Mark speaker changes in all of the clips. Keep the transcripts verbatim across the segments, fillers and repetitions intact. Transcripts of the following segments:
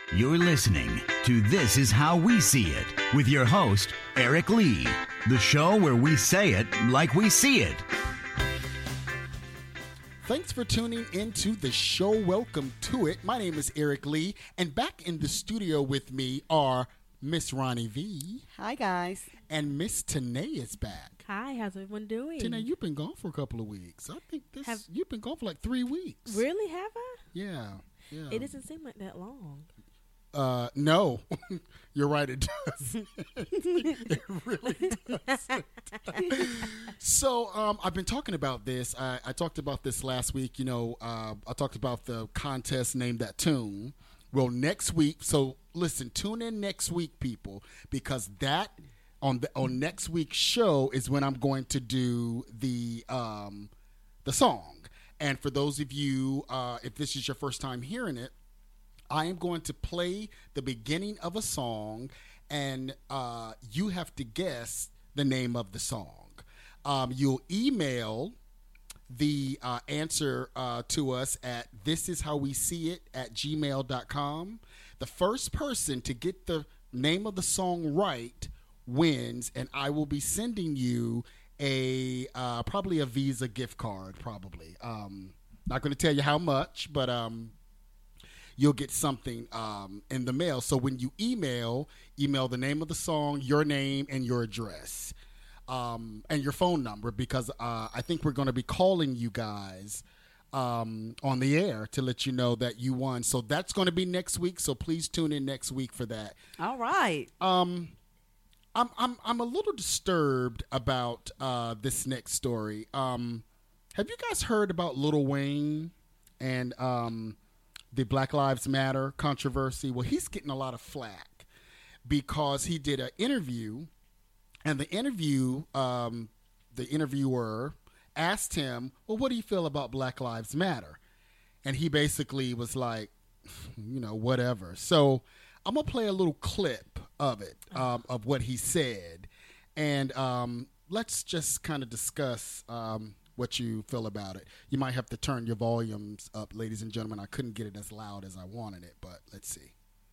Speaker 1: You're listening to This Is How We See It with your host, Eric Lee. The show where we say it like we see it.
Speaker 2: Thanks for tuning into the show. Welcome to it. My name is Eric Lee, and back in the studio with me are Miss Ronnie V.
Speaker 3: Hi, guys.
Speaker 2: And Miss Tanae is back.
Speaker 4: Hi, how's everyone doing?
Speaker 2: Tanae, you've been gone for a couple of weeks. I think this
Speaker 4: Have,
Speaker 2: you've been gone for like three weeks.
Speaker 4: Really, have I?
Speaker 2: Yeah, yeah.
Speaker 4: It doesn't seem like that long.
Speaker 2: Uh, no, you're right. It does. It really does. So, um, I've been talking about this. I, I talked about this last week. You know, uh, I talked about the contest Name That Tune. Well, next week. So, listen, tune in next week, people, because that on the on next week's show is when I'm going to do the um, the song. And for those of you, uh, if this is your first time hearing it, I am going to play the beginning of a song, and uh, you have to guess the name of the song. Um, you'll email the uh, answer uh, to us at thisishowweseeit at gmail dot com. The first person to get the name of the song right wins, and I will be sending you a uh, probably a Visa gift card, probably. Um, not going to tell you how much, but... Um, you'll get something um, in the mail. So when you email, email the name of the song, your name, and your address, um, and your phone number, because uh, I think we're going to be calling you guys um, on the air to let you know that you won. So that's going to be next week. So please tune in next week for that.
Speaker 3: All right.
Speaker 2: Um, I'm I'm I'm a little disturbed about uh, this next story. Um, have you guys heard about Lil Wayne and um, the Black Lives Matter controversy? Well, he's getting a lot of flack because he did an interview, and the interview, um, the interviewer asked him, well, what do you feel about Black Lives Matter? And he basically was like, you know, whatever. So I'm going to play a little clip of it, um, of what he said. And um, let's just kind of discuss um what you feel about it. You might have to turn your volumes up, ladies and gentlemen. I couldn't get it as loud as I wanted it, but let's see.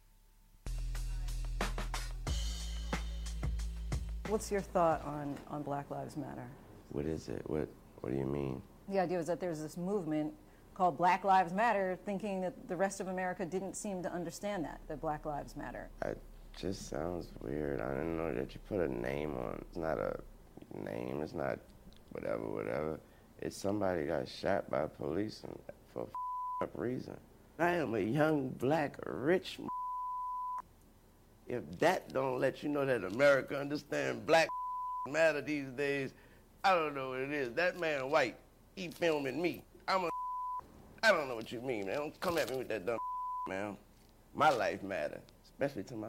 Speaker 5: What's your thought on, on Black Lives Matter?
Speaker 6: What is it? What What do you mean?
Speaker 5: The idea was that there's this movement called Black Lives Matter, thinking that the rest of America didn't seem to understand that, that Black Lives Matter.
Speaker 6: It just sounds weird. I didn't know that you put a name on. It's not a name. It's not whatever, whatever. It's somebody got shot by police and for a up reason. I am a young, black, rich. If that don't let you know that America understand Black matter these days, I don't know what it is. That man white, he filming me. I'm a. I don't know what you mean, man. Don't come at me with that dumb man. My life matter, especially to my.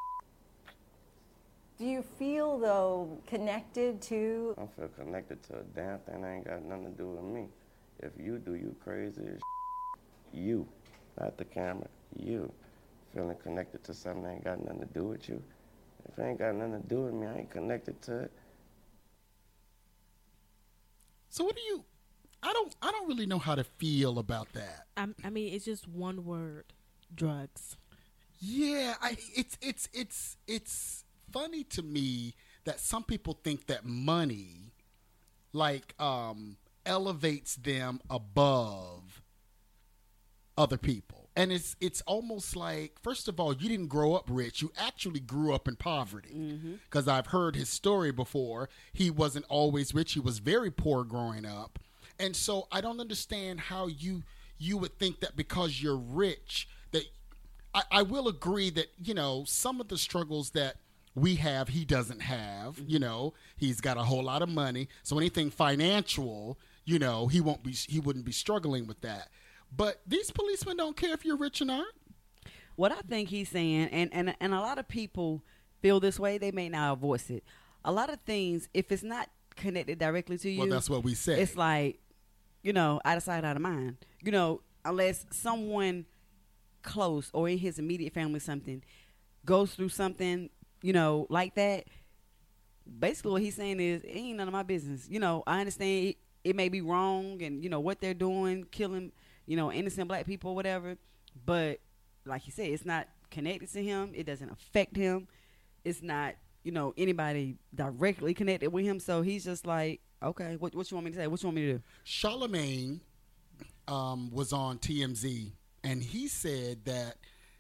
Speaker 5: Do you feel, though, connected to...
Speaker 6: I feel connected to a damn thing that ain't got nothing to do with me. If you do, you crazy as you, not the camera, you. Feeling connected to something that ain't got nothing to do with you. If it ain't got nothing to do with me, I ain't connected to it.
Speaker 2: So what do you... I don't I don't really know how to feel about that.
Speaker 4: I'm, I mean, it's just one word, drugs.
Speaker 2: Yeah, I, it's it's it's it's... funny to me that some people think that money like um elevates them above other people, and it's it's almost like, first of all, you didn't grow up rich, you actually grew up in poverty, because mm-hmm. I've heard his story before. He wasn't always rich, he was very poor growing up, and so I don't understand how you you would think that because you're rich that I, I will agree that, you know, some of the struggles that we have, he doesn't have. You know, he's got a whole lot of money, so anything financial, you know, he won't be, he wouldn't be struggling with that. But these policemen don't care if you're rich or not.
Speaker 3: What I think he's saying, and, and, and a lot of people feel this way, they may not voice it. A lot of things, if it's not connected directly to you,
Speaker 2: well, that's what we say.
Speaker 3: It's like, you know, out of sight, out of mind. You know, unless someone close or in his immediate family something goes through something, you know, like that, basically what he's saying is, it ain't none of my business. You know, I understand it, it may be wrong and, you know, what they're doing, killing, you know, innocent black people or whatever, but like you said, it's not connected to him. It doesn't affect him. It's not, you know, anybody directly connected with him. So he's just like, okay, what, what you want me to say? What you want me to do?
Speaker 2: Charlemagne um, was on T M Z, and he said that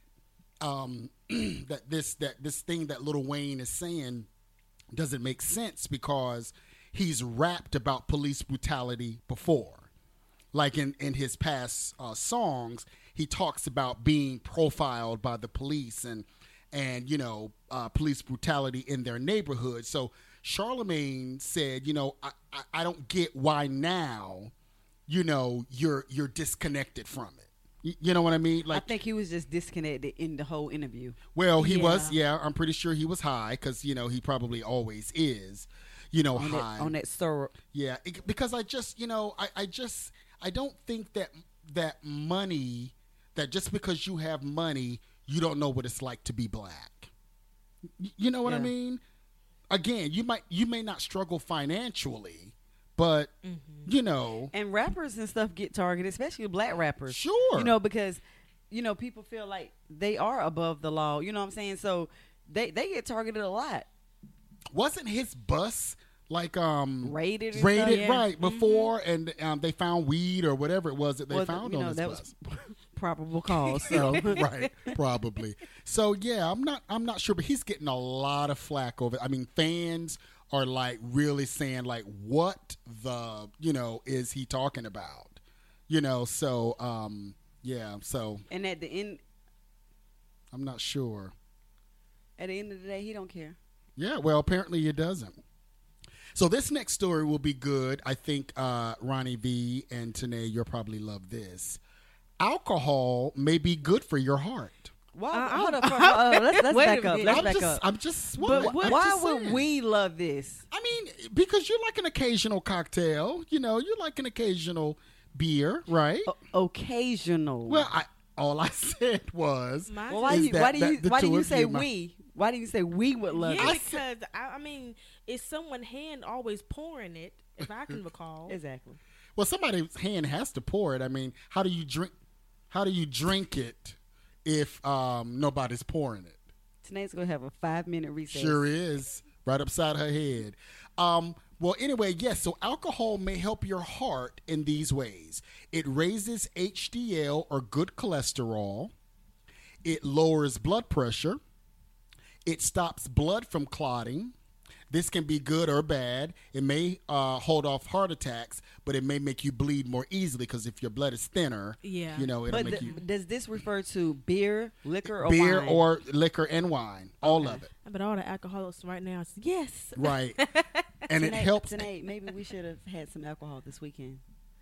Speaker 2: um, that this that this thing that Lil Wayne is saying doesn't make sense because he's rapped about police brutality before. Like in, in his past uh, songs, he talks about being profiled by the police and, and you know, uh, police brutality in their neighborhood. So Charlemagne said, you know, I, I, I don't get why now, you know, you're you're disconnected from it. You, you know what I mean? Like,
Speaker 3: I think he was just disconnected in the whole interview.
Speaker 2: well, he
Speaker 4: Yeah.
Speaker 2: was, yeah. I'm pretty sure he was high because, you know, he probably always is, you know,
Speaker 3: On
Speaker 2: high.
Speaker 3: that, on that syrup.
Speaker 2: Yeah, it- because I just, you know, I, I just, I don't think that that money, that just because you have money, you don't know what it's like to be black. Y- You know what I
Speaker 3: Yeah.
Speaker 2: mean? Again, you might, you may not struggle financially, but you know,
Speaker 3: And rappers and stuff get targeted, especially black rappers.
Speaker 2: Sure.
Speaker 3: You know, because, you know, people feel like they are above the law. You know what I'm saying? So they, they get targeted a lot.
Speaker 2: wasn't his bus like um
Speaker 3: Raided and
Speaker 2: raided
Speaker 3: stuff?
Speaker 4: Yeah.
Speaker 2: right before, and um, they found weed or whatever it was that they
Speaker 3: Well,
Speaker 2: found
Speaker 3: you
Speaker 2: on
Speaker 3: know,
Speaker 2: his
Speaker 3: that
Speaker 2: bus.
Speaker 3: was probable cause. So
Speaker 2: Right, probably. So yeah, I'm not I'm not sure, but he's getting a lot of flack over it. I mean, fans are like really saying like, what the, you know, is he talking about? You know, so um yeah, so
Speaker 3: and at the end,
Speaker 2: I'm not sure.
Speaker 3: at the end of the day, he don't care.
Speaker 2: Yeah, well, apparently it doesn't. So this next story will be good. I think uh, Ronnie V and Tanae, you'll probably love this. Alcohol may be good for your heart.
Speaker 3: Why?
Speaker 4: Uh,
Speaker 3: hold
Speaker 4: I'm-
Speaker 3: up, hold up, uh, let's, let's
Speaker 4: Wait a
Speaker 3: back up.
Speaker 4: minute.
Speaker 3: Let's
Speaker 2: I'm
Speaker 3: back
Speaker 2: just,
Speaker 3: up.
Speaker 2: I'm just,
Speaker 3: But
Speaker 2: what,
Speaker 3: why
Speaker 2: I'm just
Speaker 3: would
Speaker 2: saying.
Speaker 3: we love this?
Speaker 2: I mean, because you like an occasional cocktail, you know, you like an occasional beer, right?
Speaker 3: O- occasional.
Speaker 2: Well, I, all I said was,
Speaker 4: My-
Speaker 3: well, why
Speaker 2: is
Speaker 3: do you
Speaker 2: that-
Speaker 3: why do
Speaker 2: that
Speaker 3: you
Speaker 2: the
Speaker 3: why do
Speaker 2: two
Speaker 3: you
Speaker 2: of
Speaker 3: say
Speaker 2: you, my-
Speaker 3: we? Why do you say we would love
Speaker 4: yeah,
Speaker 3: this?
Speaker 4: because I, I mean, is someone hand always pouring it? If I can recall,
Speaker 3: Exactly.
Speaker 2: well, somebody's hand has to pour it. I mean, how do you drink? How do you drink it if um, nobody's pouring it?
Speaker 3: Tanae's gonna have a five minute recess.
Speaker 2: Sure is. Right upside her head. Um, well, anyway, yes, so alcohol may help your heart in these ways. It raises H D L or good cholesterol. It lowers blood pressure. It stops blood from clotting. This can be good or bad. It may uh, hold off heart attacks, but it may make you bleed more easily because if your blood is thinner,
Speaker 4: Yeah.
Speaker 2: you know, it'll
Speaker 3: But
Speaker 2: make
Speaker 3: the-
Speaker 2: you
Speaker 3: does this refer to beer, liquor, or
Speaker 2: beer
Speaker 3: wine?
Speaker 2: or liquor and wine, all
Speaker 3: Okay.
Speaker 2: of it,
Speaker 4: but all the alcoholics right now, it's yes.
Speaker 2: right? And it
Speaker 3: Tanae-
Speaker 2: helps.
Speaker 3: Tanae, maybe we should have had some alcohol this weekend.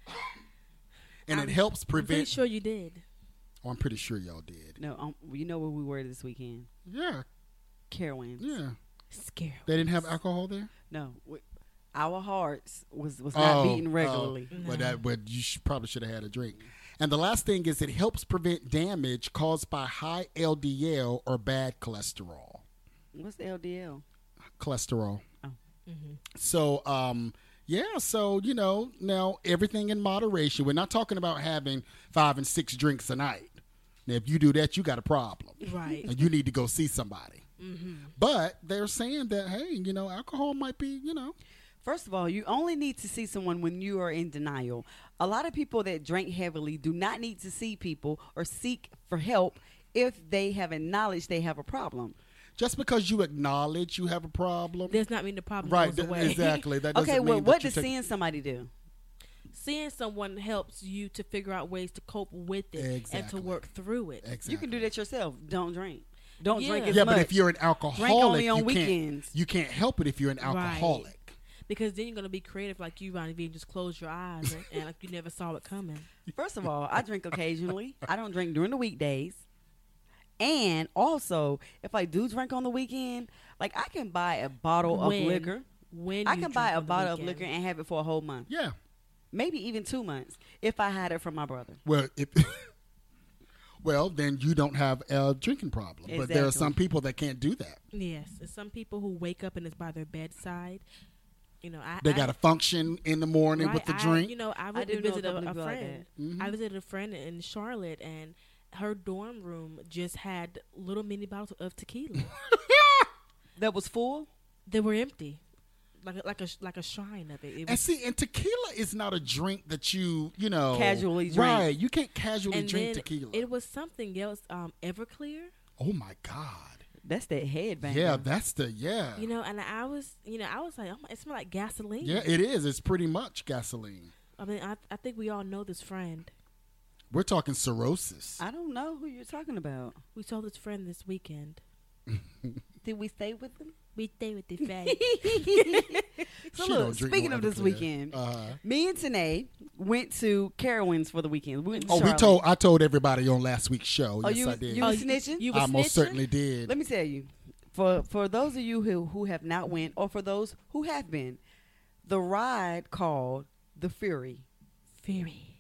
Speaker 2: And
Speaker 4: I'm-
Speaker 2: it helps
Speaker 4: I'm pretty
Speaker 2: prevent.
Speaker 4: sure you did.
Speaker 2: Oh, I'm pretty sure y'all did.
Speaker 3: No, um, you know where we were this weekend?
Speaker 2: Yeah,
Speaker 3: Carowinds.
Speaker 2: yeah.
Speaker 4: Scary.
Speaker 2: They didn't have alcohol there.
Speaker 3: No, we, our hearts was was not beating regularly.
Speaker 2: Oh, but that, but you should, probably should have had a drink. And the last thing is it helps prevent damage caused by high L D L or bad cholesterol.
Speaker 3: What's the L D L?
Speaker 2: Cholesterol.
Speaker 3: Oh.
Speaker 2: So, um, yeah. So you know, now everything in moderation. We're not talking about having five and six drinks a night. Now, if you do that, you got a problem.
Speaker 4: Right.
Speaker 2: And you need to go see somebody. But they're saying that, hey, you know, alcohol might be, you know.
Speaker 3: First of all, you only need to see someone when you are in denial. A lot of people that drink heavily do not need to see people or seek for help if they have acknowledged they have a problem.
Speaker 2: Just because you acknowledge you have a problem.
Speaker 4: Does not mean the problem
Speaker 2: Right,
Speaker 4: goes
Speaker 2: th-
Speaker 4: away.
Speaker 2: exactly. That doesn't
Speaker 3: Okay, well,
Speaker 2: mean
Speaker 3: what
Speaker 2: that you
Speaker 3: does
Speaker 2: take-
Speaker 3: seeing somebody do?
Speaker 4: Seeing someone helps you to figure out ways to cope with it and
Speaker 2: Exactly.
Speaker 4: to work through it.
Speaker 2: Exactly.
Speaker 3: You can do that yourself. Don't drink. Don't
Speaker 4: Yeah.
Speaker 3: drink as
Speaker 2: Yeah,
Speaker 3: much.
Speaker 2: but if you're an alcoholic,
Speaker 3: only on
Speaker 2: you
Speaker 3: weekends.
Speaker 2: can't you can't help it if you're an
Speaker 4: Right.
Speaker 2: alcoholic.
Speaker 4: Because then you're gonna be creative like you, Ronnie V, and just close your eyes and, and like you never saw it coming.
Speaker 3: First of all, I drink occasionally. I don't drink during the weekdays. And also, if I do drink on the weekend, like I can buy a bottle
Speaker 4: When?
Speaker 3: of liquor.
Speaker 4: When
Speaker 3: I
Speaker 4: you
Speaker 3: can
Speaker 4: drink
Speaker 3: buy a
Speaker 4: on the
Speaker 3: bottle of
Speaker 4: weekend.
Speaker 3: liquor and have it for a whole month.
Speaker 2: Yeah.
Speaker 3: Maybe even two months if I had it from my brother.
Speaker 2: Well, if well, then you don't have a drinking problem. But there are
Speaker 3: Exactly.
Speaker 2: some people that can't do that.
Speaker 4: Yes, and some people who wake up and it's by their bedside. You know, I
Speaker 2: They
Speaker 4: I,
Speaker 2: got to function in the morning
Speaker 4: right,
Speaker 2: with the
Speaker 4: I-
Speaker 2: drink.
Speaker 4: You know, I
Speaker 3: I
Speaker 4: went
Speaker 3: do
Speaker 4: to
Speaker 3: know a
Speaker 4: visit a,
Speaker 3: couple
Speaker 4: a
Speaker 3: people like
Speaker 4: friend.
Speaker 2: Mhm.
Speaker 4: I visited a friend in Charlotte, and her dorm room just had little mini bottles of tequila.
Speaker 3: That was full.
Speaker 4: They were empty, like a, like a like a shrine of it. it
Speaker 2: And
Speaker 4: was,
Speaker 2: see, and tequila is not a drink that you, you know,
Speaker 3: Casually drink.
Speaker 2: Right. You can't casually
Speaker 4: and
Speaker 2: drink
Speaker 4: then
Speaker 2: tequila.
Speaker 4: it was something else, um, Everclear.
Speaker 2: Oh my God.
Speaker 3: That's that headband.
Speaker 2: Yeah, that's the yeah.
Speaker 4: You know, and I was, you know, I was like, oh my, it smelled like gasoline.
Speaker 2: Yeah, it is. It's pretty much gasoline.
Speaker 4: I mean, I I think we all know this friend.
Speaker 2: We're talking cirrhosis.
Speaker 3: I don't know who you're talking about.
Speaker 4: We saw this friend this weekend.
Speaker 3: Did we stay with them?
Speaker 4: We stay with the friend.
Speaker 3: So
Speaker 2: She
Speaker 3: look,
Speaker 2: don't drink
Speaker 3: speaking
Speaker 2: no
Speaker 3: of this
Speaker 2: Everclear.
Speaker 3: weekend,
Speaker 2: Uh-huh.
Speaker 3: me and Tanae went to Carowinds for the weekend. We went to
Speaker 2: Oh, we
Speaker 3: Charlotte.
Speaker 2: told I told everybody on last week's show.
Speaker 3: Oh,
Speaker 2: yes,
Speaker 3: you
Speaker 2: I
Speaker 3: was-
Speaker 2: did.
Speaker 3: you was snitching?
Speaker 4: You
Speaker 2: I
Speaker 4: was
Speaker 2: most
Speaker 4: snitching?
Speaker 2: certainly did.
Speaker 3: Let me tell you, for for those of you who who have not went, or for those who have been, the ride called the Fury.
Speaker 4: Fury.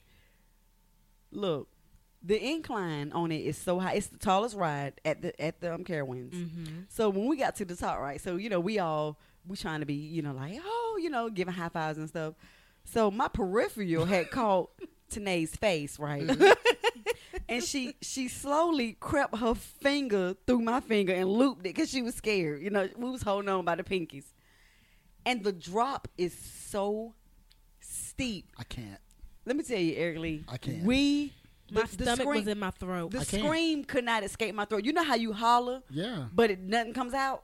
Speaker 3: Look, the incline on it is so high. It's the tallest ride at the at the um, Carowinds.
Speaker 4: Mm-hmm.
Speaker 3: So when we got to the top, right? So you know, we all we trying to be, you know, like oh, you know, giving high fives and stuff. So my peripheral had caught Tanae's face, right? And she she slowly crept her finger through my finger and looped it because she was scared. You know, we was holding on by the pinkies. And the drop is so steep.
Speaker 2: I can't.
Speaker 3: Let me tell you, Eric Lee.
Speaker 2: I can't.
Speaker 3: We
Speaker 4: My
Speaker 3: the, the
Speaker 4: stomach
Speaker 3: scream,
Speaker 4: was in my throat.
Speaker 3: The
Speaker 2: I can't.
Speaker 3: scream could not escape my throat. You know how you holler,
Speaker 2: Yeah.
Speaker 3: but it nothing comes out.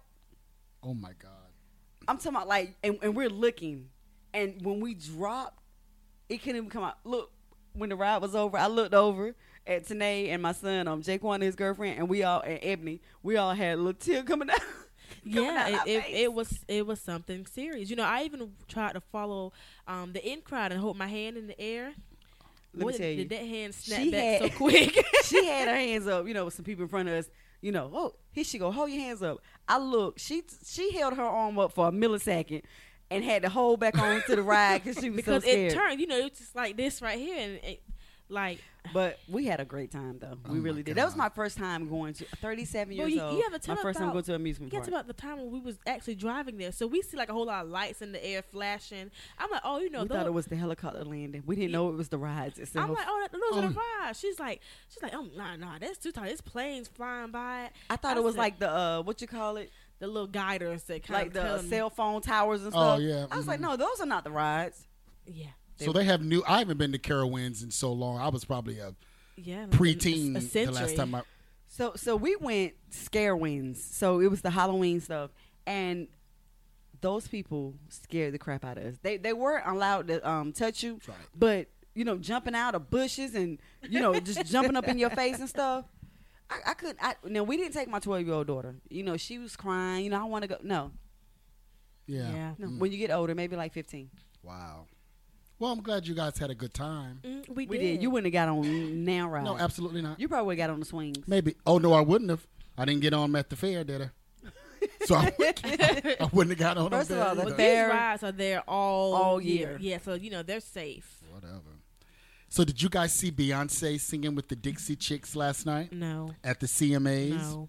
Speaker 2: Oh my God.
Speaker 3: I'm talking about like, and, and we're looking, and when we dropped, it couldn't even come out. Look, when the ride was over, I looked over at Tanae and my son, um, Jaquan and his girlfriend, and we all, and Ebony, we all had a little tear coming out. coming
Speaker 4: Yeah,
Speaker 3: out our
Speaker 4: it, it,
Speaker 3: face.
Speaker 4: it was it was something serious. You know, I even tried to follow um, the in crowd and hold my hand in the air.
Speaker 3: Let me
Speaker 4: Boy,
Speaker 3: tell you,
Speaker 4: did that hand snap
Speaker 3: she
Speaker 4: back
Speaker 3: had-
Speaker 4: so quick.
Speaker 3: She had her hands up, you know, with some people in front of us. You know, oh, here she go, hold your hands up. I look, she she held her arm up for a millisecond and had to hold back on to the ride because she was
Speaker 4: because
Speaker 3: so scared.
Speaker 4: it turned. You know, it's just like this right here, and it, like.
Speaker 3: But we had a great time though.
Speaker 2: Oh
Speaker 3: We
Speaker 2: my
Speaker 3: really did. That was
Speaker 2: God.
Speaker 3: my first time going to thirty-seven
Speaker 4: Well,
Speaker 3: years
Speaker 4: you,
Speaker 3: old.
Speaker 4: you have to tell
Speaker 3: my first
Speaker 4: about,
Speaker 3: time going to an amusement
Speaker 4: you
Speaker 3: park.
Speaker 4: have to about the time when we was actually driving there. So we see like a whole lot of lights in the air flashing. I'm like, oh, you know,
Speaker 3: we
Speaker 4: those,
Speaker 3: thought it was the helicopter landing. We didn't know it was the rides itself.
Speaker 4: I'm like, oh, those are the
Speaker 2: Oh.
Speaker 4: rides. She's like, she's like, oh, nah, nah, that's too tight. It's planes flying by.
Speaker 3: I thought
Speaker 4: I
Speaker 3: it was
Speaker 4: said-
Speaker 3: like the uh, what you call it,
Speaker 4: The little guiders that kind
Speaker 3: like
Speaker 4: of
Speaker 3: the
Speaker 4: tell
Speaker 3: uh,
Speaker 4: them-
Speaker 3: cell phone towers and
Speaker 2: Oh,
Speaker 3: stuff.
Speaker 2: yeah,
Speaker 3: I was like,
Speaker 2: mhm.
Speaker 3: no, those are not the rides.
Speaker 4: Yeah,
Speaker 2: So they have new. I haven't been to Carowinds in so long. I was probably a
Speaker 4: yeah. like
Speaker 2: preteen
Speaker 4: a, a
Speaker 2: the
Speaker 4: century.
Speaker 2: last time I.
Speaker 3: So so we went scare wins. So it was the Halloween stuff, and those people scared the crap out of us. They they weren't allowed to um, touch you,
Speaker 2: Right.
Speaker 3: but you know, jumping out of bushes and you know just jumping up in your face and stuff. I, I couldn't. I, now we didn't take my twelve year old daughter. You know, she was crying. You know, I want to go. No,
Speaker 2: Yeah.
Speaker 4: Yeah.
Speaker 3: no.
Speaker 2: Mm.
Speaker 3: When you get older, maybe like fifteen.
Speaker 2: Wow. Well, I'm glad you guys had a good time.
Speaker 4: Mm, we,
Speaker 3: We
Speaker 4: did.
Speaker 3: did. You wouldn't have got on now ride.
Speaker 2: No, absolutely not.
Speaker 3: You probably would have got on the swings.
Speaker 2: Maybe. Oh no, I wouldn't have. I didn't get on at the fair, did I? So I, I wouldn't have got on.
Speaker 3: First
Speaker 2: them
Speaker 3: of all,
Speaker 2: there
Speaker 3: the
Speaker 4: Well,
Speaker 2: either.
Speaker 3: fair-
Speaker 4: these rides are there all
Speaker 3: All
Speaker 4: year.
Speaker 3: year.
Speaker 4: Yeah, so you know they're safe.
Speaker 2: Whatever. So did you guys see Beyonce singing with the Dixie Chicks last night
Speaker 4: No,
Speaker 2: at the C M As?
Speaker 4: no.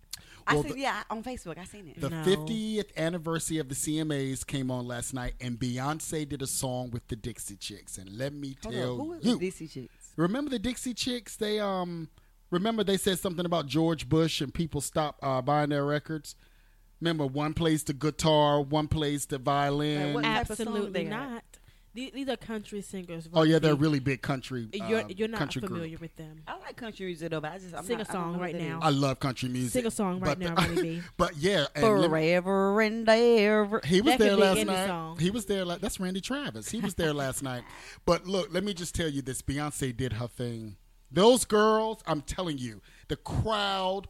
Speaker 3: I
Speaker 2: Well,
Speaker 3: seen,
Speaker 2: the-
Speaker 3: yeah, on Facebook. I seen it.
Speaker 2: The
Speaker 4: No.
Speaker 2: fiftieth anniversary of the C M As came on last night, and Beyonce did a song with the Dixie Chicks. And let me
Speaker 3: Hold
Speaker 2: tell
Speaker 3: up. Who was
Speaker 2: you,
Speaker 3: the Dixie Chicks?
Speaker 2: remember the Dixie Chicks? They um, remember they said something about George Bush, and people stopped uh, buying their records. Remember, one plays the guitar, one plays the violin.
Speaker 3: Like what type of song
Speaker 4: Absolutely
Speaker 3: they got?
Speaker 4: not. These, these are country singers.
Speaker 2: Oh yeah, they're
Speaker 4: Rosie.
Speaker 2: really big country.
Speaker 4: You're
Speaker 2: uh,
Speaker 4: you're not
Speaker 2: country
Speaker 4: familiar
Speaker 2: group.
Speaker 4: with them.
Speaker 3: I like country music though, but I just I'm
Speaker 4: Sing
Speaker 3: not,
Speaker 4: a
Speaker 3: I don't
Speaker 4: song
Speaker 3: know
Speaker 4: right
Speaker 3: what that
Speaker 4: now.
Speaker 3: is.
Speaker 2: I love country music.
Speaker 4: Sing a song right
Speaker 2: but
Speaker 4: now,
Speaker 2: the-
Speaker 4: Ronnie B.
Speaker 2: But yeah, and let me-
Speaker 3: Forever and ever.
Speaker 2: he was
Speaker 4: That
Speaker 2: there
Speaker 4: could be
Speaker 2: last
Speaker 4: any
Speaker 2: night.
Speaker 4: song.
Speaker 2: He was there. la- That's Randy Travis. He was there last night. But look, let me just tell you this: Beyonce did her thing. Those girls, I'm telling you, the crowd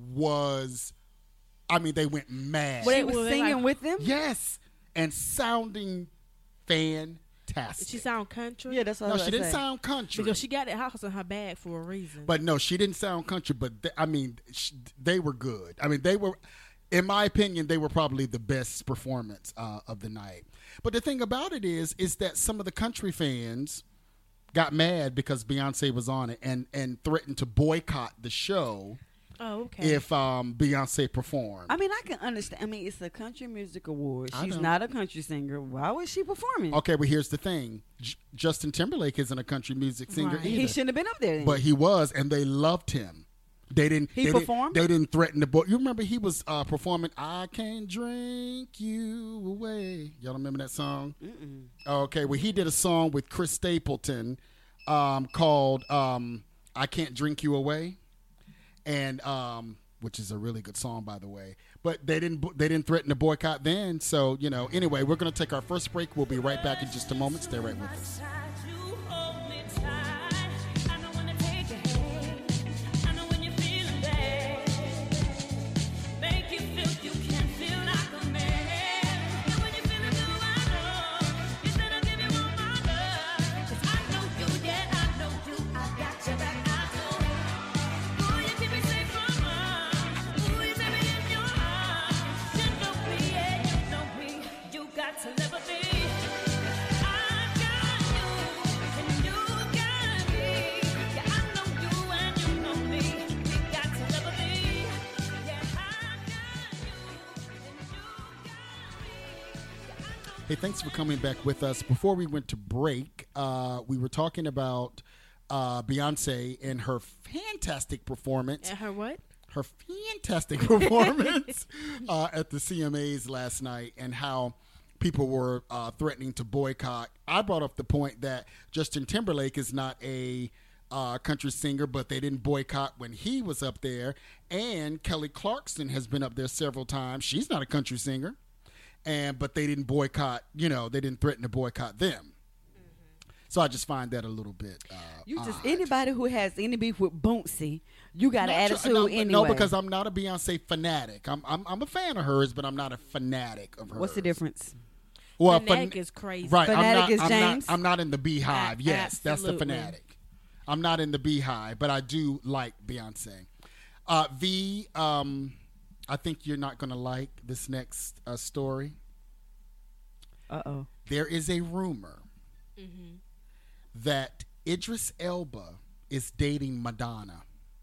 Speaker 2: was. I mean, they went mad.
Speaker 3: They
Speaker 4: She
Speaker 3: was
Speaker 4: was
Speaker 3: singing
Speaker 4: like-
Speaker 3: with them.
Speaker 2: Yes, and sounding fantastic.
Speaker 4: Did she sound country?
Speaker 3: Yeah, that's what I
Speaker 2: no,
Speaker 3: was
Speaker 2: she
Speaker 3: about to
Speaker 2: didn't
Speaker 3: say.
Speaker 2: sound country.
Speaker 4: because she got that house in her bag for a reason.
Speaker 2: But no, she didn't sound country. But th- I mean, sh- they were good. I mean, they were, in my opinion, they were probably the best performance uh, of the night. But the thing about it is, is that some of the country fans got mad because Beyonce was on it and and threatened to boycott the show
Speaker 4: Oh, okay.
Speaker 2: if um, Beyonce performed.
Speaker 3: I mean, I can understand. I mean, it's a country music award.
Speaker 2: I
Speaker 3: She's
Speaker 2: know.
Speaker 3: not a country singer. Why was she performing?
Speaker 2: Okay, but here's the thing: J- Justin Timberlake isn't a country music singer
Speaker 4: Right.
Speaker 2: either.
Speaker 3: He shouldn't have been up there. Then.
Speaker 2: But he was, and they loved him. They didn't.
Speaker 3: He
Speaker 2: they
Speaker 3: performed?
Speaker 2: Didn't, they didn't threaten the boy. You remember he was uh, performing "I Can't Drink You Away." Y'all remember that song?
Speaker 3: Mm-mm.
Speaker 2: Okay, well he did a song with Chris Stapleton um, called um, "I Can't Drink You Away," and um, which is a really good song, by the way. But they didn't. They didn't threaten to boycott then. So you know. Anyway, we're going to take our first break. We'll be right back in just a moment. Stay right with us. Hey, thanks for coming back with us. Before we went to break, uh, we were talking about uh, Beyonce and her fantastic performance.
Speaker 4: And her what?
Speaker 2: Her fantastic performance uh, at the C M As last night, and how people were uh, threatening to boycott. I brought up the point that Justin Timberlake is not a uh, country singer, but they didn't boycott when he was up there. And Kelly Clarkson has been up there several times. She's not a country singer. And but they didn't boycott, you know, they didn't threaten to boycott them. Mm-hmm. So I just find that a little bit uh,
Speaker 3: You just
Speaker 2: odd.
Speaker 3: anybody who has any beef with Booncy, you got an
Speaker 2: Not
Speaker 3: attitude
Speaker 2: tr- no,
Speaker 3: anyway.
Speaker 2: No, because I'm not a Beyonce fanatic. I'm, I'm I'm a fan of hers, but I'm not a fanatic of hers.
Speaker 3: What's the difference?
Speaker 2: Well,
Speaker 4: Fanatic
Speaker 2: fan-
Speaker 4: is crazy.
Speaker 2: Right,
Speaker 3: Fanatic
Speaker 2: I'm not,
Speaker 3: is
Speaker 2: I'm
Speaker 3: James?
Speaker 2: Not, I'm not in the Beehive.
Speaker 4: A-
Speaker 2: yes, that's the
Speaker 4: absolutely.
Speaker 2: fanatic. I'm not in the Beehive, but I do like Beyonce. Uh, V, um, I think you're not going to like this next uh, story.
Speaker 3: Uh oh.
Speaker 2: There is a rumor
Speaker 4: Mm-hmm.
Speaker 2: that Idris Elba is dating Madonna.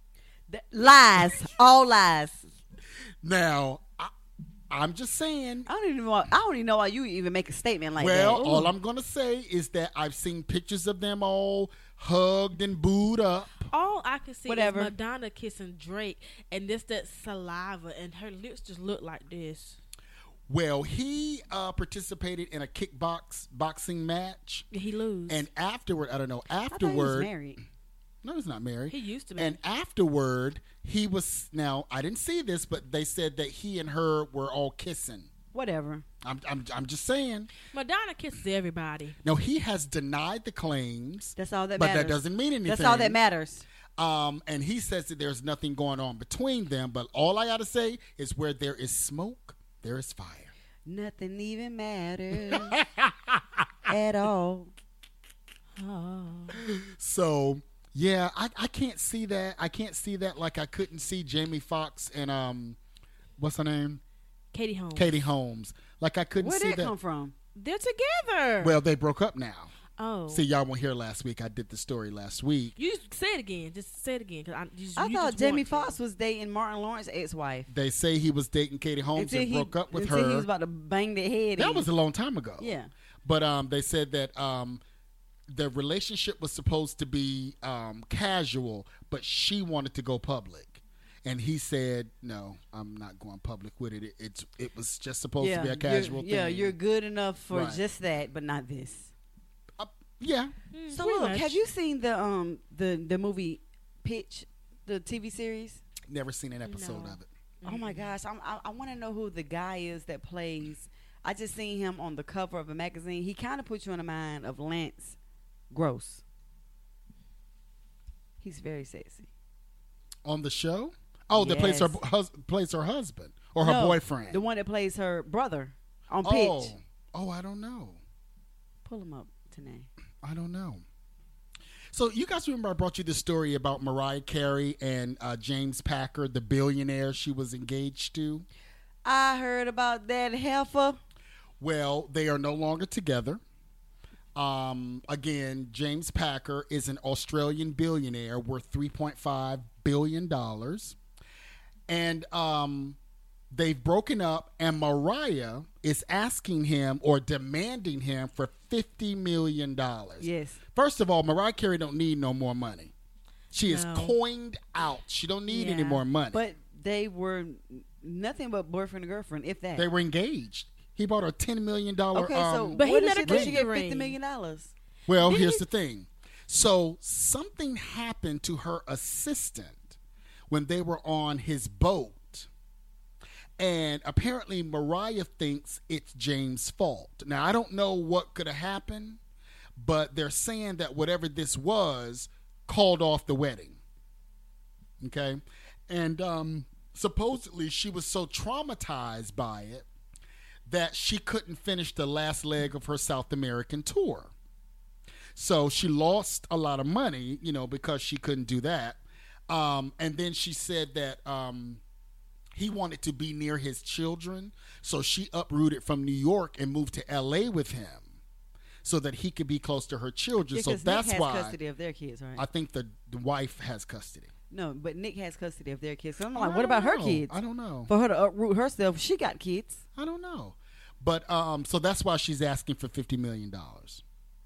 Speaker 3: Lies, all lies.
Speaker 2: Now, I, I'm just saying.
Speaker 3: I don't even know. I don't even know why you even make a statement like
Speaker 2: Well,
Speaker 3: that.
Speaker 2: all
Speaker 3: Ooh.
Speaker 2: I'm going to say is that I've seen pictures of them all hugged and booed up.
Speaker 4: All I can see
Speaker 3: Whatever.
Speaker 4: is Madonna kissing Drake, and this that saliva, and her lips just look like this.
Speaker 2: Well, he uh, participated in a kickbox boxing match,
Speaker 4: He lose.
Speaker 2: and afterward, I don't know.
Speaker 3: I thought he was
Speaker 2: Afterward,
Speaker 3: married.
Speaker 2: no, he's not married.
Speaker 4: He used to be.
Speaker 2: And afterward, he was. Now, I didn't see this, but they said that he and her were all kissing.
Speaker 3: Whatever.
Speaker 2: I'm, I'm, I'm just saying.
Speaker 4: Madonna kisses everybody.
Speaker 2: No, he has denied the claims.
Speaker 3: That's all that
Speaker 2: but
Speaker 3: matters.
Speaker 2: that doesn't mean anything.
Speaker 3: That's all that matters.
Speaker 2: Um, and he says that there's nothing going on between them. But all I gotta say is, where there is smoke, there is fire.
Speaker 3: Nothing even matters at all.
Speaker 4: Oh.
Speaker 2: So yeah, I, I can't see that. I can't see that like I couldn't see Jamie Foxx and um, what's her name,
Speaker 4: Katie Holmes.
Speaker 2: Katie Holmes. Like I couldn't
Speaker 3: Where'd
Speaker 2: see
Speaker 3: that
Speaker 2: that.
Speaker 3: come from?
Speaker 4: They're together.
Speaker 2: Well, they broke up now.
Speaker 4: oh.
Speaker 2: See, y'all weren't here last week. I did the story last week.
Speaker 4: You say it again. Just say it again. Cause I, you,
Speaker 3: I
Speaker 4: you
Speaker 3: thought
Speaker 4: just
Speaker 3: Jamie
Speaker 4: want to.
Speaker 3: Foxx was dating Martin Lawrence's ex-wife.
Speaker 2: They say he was dating Katie Holmes
Speaker 3: Until
Speaker 2: and
Speaker 3: he,
Speaker 2: broke up with
Speaker 3: until
Speaker 2: her.
Speaker 3: he was about to bang their head
Speaker 2: That
Speaker 3: in.
Speaker 2: was a long time ago.
Speaker 3: Yeah.
Speaker 2: But um, they said that um, the relationship was supposed to be um, casual, but she wanted to go public. And he said, no, I'm not going public with it. it it's It was just supposed
Speaker 3: yeah,
Speaker 2: to be a casual
Speaker 3: you're,
Speaker 2: thing.
Speaker 3: Yeah, you're good enough for
Speaker 2: Right.
Speaker 3: just that, but not this.
Speaker 2: Uh, yeah.
Speaker 4: Mm,
Speaker 3: So
Speaker 4: pretty
Speaker 3: look,
Speaker 4: much.
Speaker 3: have you seen the um the the movie Pitch, the T V series?
Speaker 2: Never seen an episode
Speaker 4: No.
Speaker 2: of it.
Speaker 3: Oh my gosh, I'm, I I want to know who the guy is that plays. I just seen him on the cover of a magazine. He kind of puts you in the mind of Lance Gross. He's very sexy.
Speaker 2: On the show? Oh, that plays her
Speaker 3: Yes.
Speaker 2: hus- plays her husband or her
Speaker 3: No,
Speaker 2: boyfriend.
Speaker 3: the one that plays her brother on Pitch.
Speaker 2: oh. oh, I don't know.
Speaker 3: Pull him up today.
Speaker 2: I don't know. So you guys remember I brought you this story about Mariah Carey and uh, James Packer, the billionaire she was engaged to?
Speaker 3: I heard about that heifer.
Speaker 2: Well, they are no longer together. Um, again, James Packer is an Australian billionaire worth three point five billion dollars. and um, they've broken up, and Mariah is asking him or demanding him for fifty million dollars.
Speaker 3: Yes.
Speaker 2: First of all, Mariah Carey don't need no more money. She is
Speaker 4: No.
Speaker 2: coined out. She don't need any
Speaker 4: Yeah.
Speaker 2: more money.
Speaker 3: But they were nothing but boyfriend and girlfriend, if that.
Speaker 2: They were engaged. He bought her a ten million dollars.
Speaker 3: Okay, so
Speaker 2: um,
Speaker 4: But he
Speaker 3: what
Speaker 4: let
Speaker 3: did
Speaker 4: her
Speaker 3: she, did
Speaker 4: keep
Speaker 3: she
Speaker 4: the
Speaker 3: get
Speaker 4: ring.
Speaker 3: fifty million dollars?
Speaker 2: Well,
Speaker 4: Didn't
Speaker 2: here's
Speaker 4: he-
Speaker 2: the thing. So something happened to her assistant when they were on his boat. And apparently Mariah thinks it's James' fault. Now, I don't know what could have happened, but they're saying that whatever this was called off the wedding. Okay? And um, supposedly she was so traumatized by it that she couldn't finish the last leg of her South American tour. So she lost a lot of money, you know, because she couldn't do that. Um, and then she said that um, he wanted to be near his children. So she uprooted from New York and moved to L A with him so that he could be close to her children.
Speaker 3: Yeah,
Speaker 2: so
Speaker 3: 'cause
Speaker 2: that's
Speaker 3: Nick has
Speaker 2: why
Speaker 3: custody of their kids, right?
Speaker 2: I think the, the wife has custody.
Speaker 3: no, but Nick has custody of their kids. So I'm
Speaker 2: I
Speaker 3: like, what
Speaker 2: don't
Speaker 3: about her
Speaker 2: know.
Speaker 3: kids?
Speaker 2: I don't know.
Speaker 3: For her to uproot herself, she got kids.
Speaker 2: I don't know. But um, so that's why she's asking for fifty million dollars.